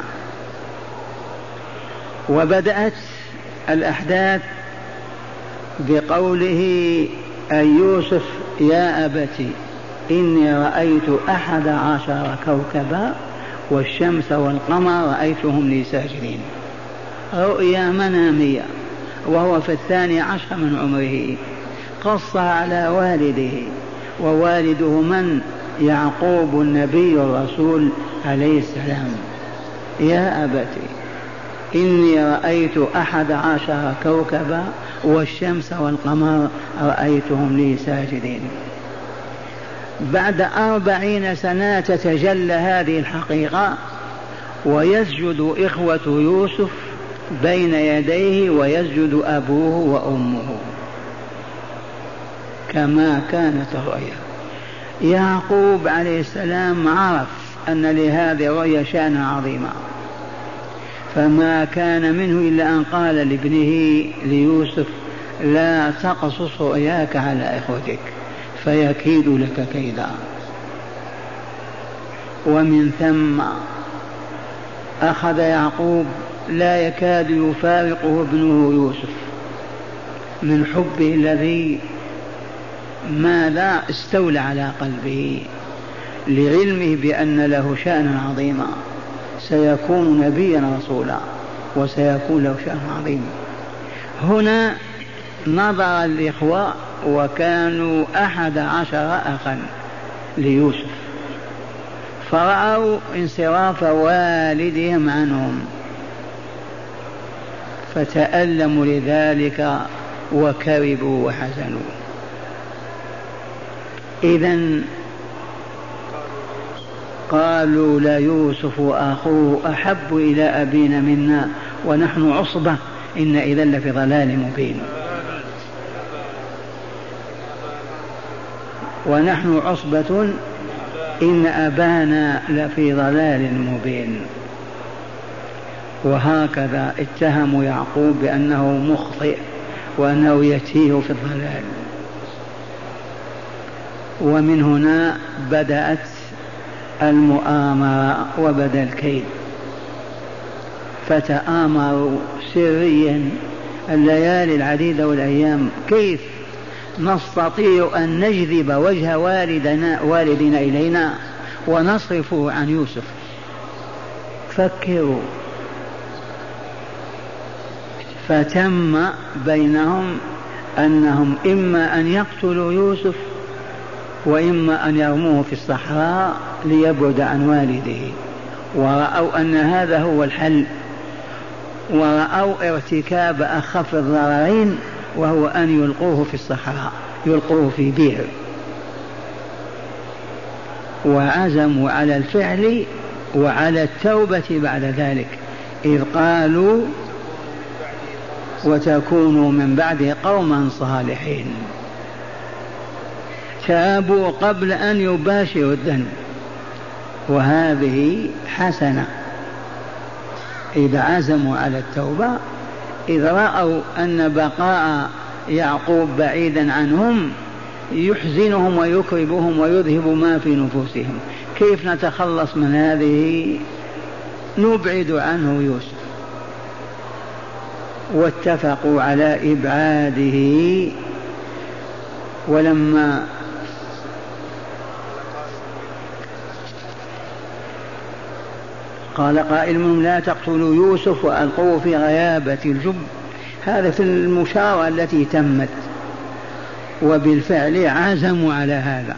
وبدأت الأحداث بقوله أي يوسف يا أبت إني رأيت 11 كوكبا والشمس والقمر رأيتهم لي ساجدين، رؤيا منامية، وهو في 12 من عمره. قص على والده، ووالده من؟ يعقوب النبي الرسول عليه السلام. يا أبت إني رأيت 11 كوكبا والشمس والقمر رأيتهم لي ساجدين. بعد 40 سنة تتجلى هذه الحقيقة، ويسجد إخوة يوسف بين يديه ويسجد أبوه وأمه كما كانت الرؤيا. يعقوب عليه السلام عرف أن لهذه الرؤيا شأنا عظيما، فما كان منه إلا أن قال لابنه ليوسف: لا تقصص رؤياك على إخوتك فيكيد لك كيدا. ومن ثم أخذ يعقوب لا يكاد يفارقه ابنه يوسف من حبه الذي ماذا استولى على قلبه، لعلمه بأن له شأنا عظيما، سيكون نبيا رسولا وسيكون له شأن عظيم. هنا نظر الإخوة وكانوا 11 أخا ليوسف، فرأوا انصراف والدهم عنهم فتألموا لذلك وكربوا وحزنوا. إذن قالوا ليوسف أخوه أحب إلى أبينا منا ونحن عصبة إن إذن لفي ضلال مبين. ونحن عصبة إن أبانا لفي ضلال مبين. وهكذا اتهموا يعقوب بأنه مخطئ وأنه يتيه في الضلال. ومن هنا بدأت المؤامرة وبدأ الكيد، فتآمروا سريا الليالي العديدة والأيام كيف نستطيع أن نجذب وجه والدنا إلينا ونصرفه عن يوسف. فكروا. فتم بينهم أنهم إما أن يقتلوا يوسف وإما أن يرموه في الصحراء ليبعد عن والده، ورأوا أن هذا هو الحل، ورأوا ارتكاب أخف الضررين وهو أن يلقوه في الصحراء، يلقوه في بئر. وعزموا على الفعل وعلى التوبة بعد ذلك، إذ قالوا وتكونوا من بعده قوما صالحين. تابوا قبل أن يباشروا الذنب، وهذه حسنة. إذا عزموا على التوبة، إذ رأوا أن بقاء يعقوب بعيدا عنهم يحزنهم ويكربهم ويذهب ما في نفوسهم، كيف نتخلص من هذه؟ نبعد عنه يوسف. واتفقوا على إبعاده. ولما قال قائل منهم: لا تقتلوا يوسف وألقوه في غيابة الجب، هذا في المشارة التي تمت، وبالفعل عزموا على هذا.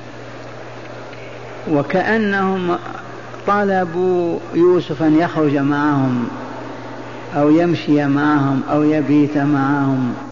وكأنهم طلبوا يوسف أن يخرج معهم أو يمشي معهم أو يبيت معهم،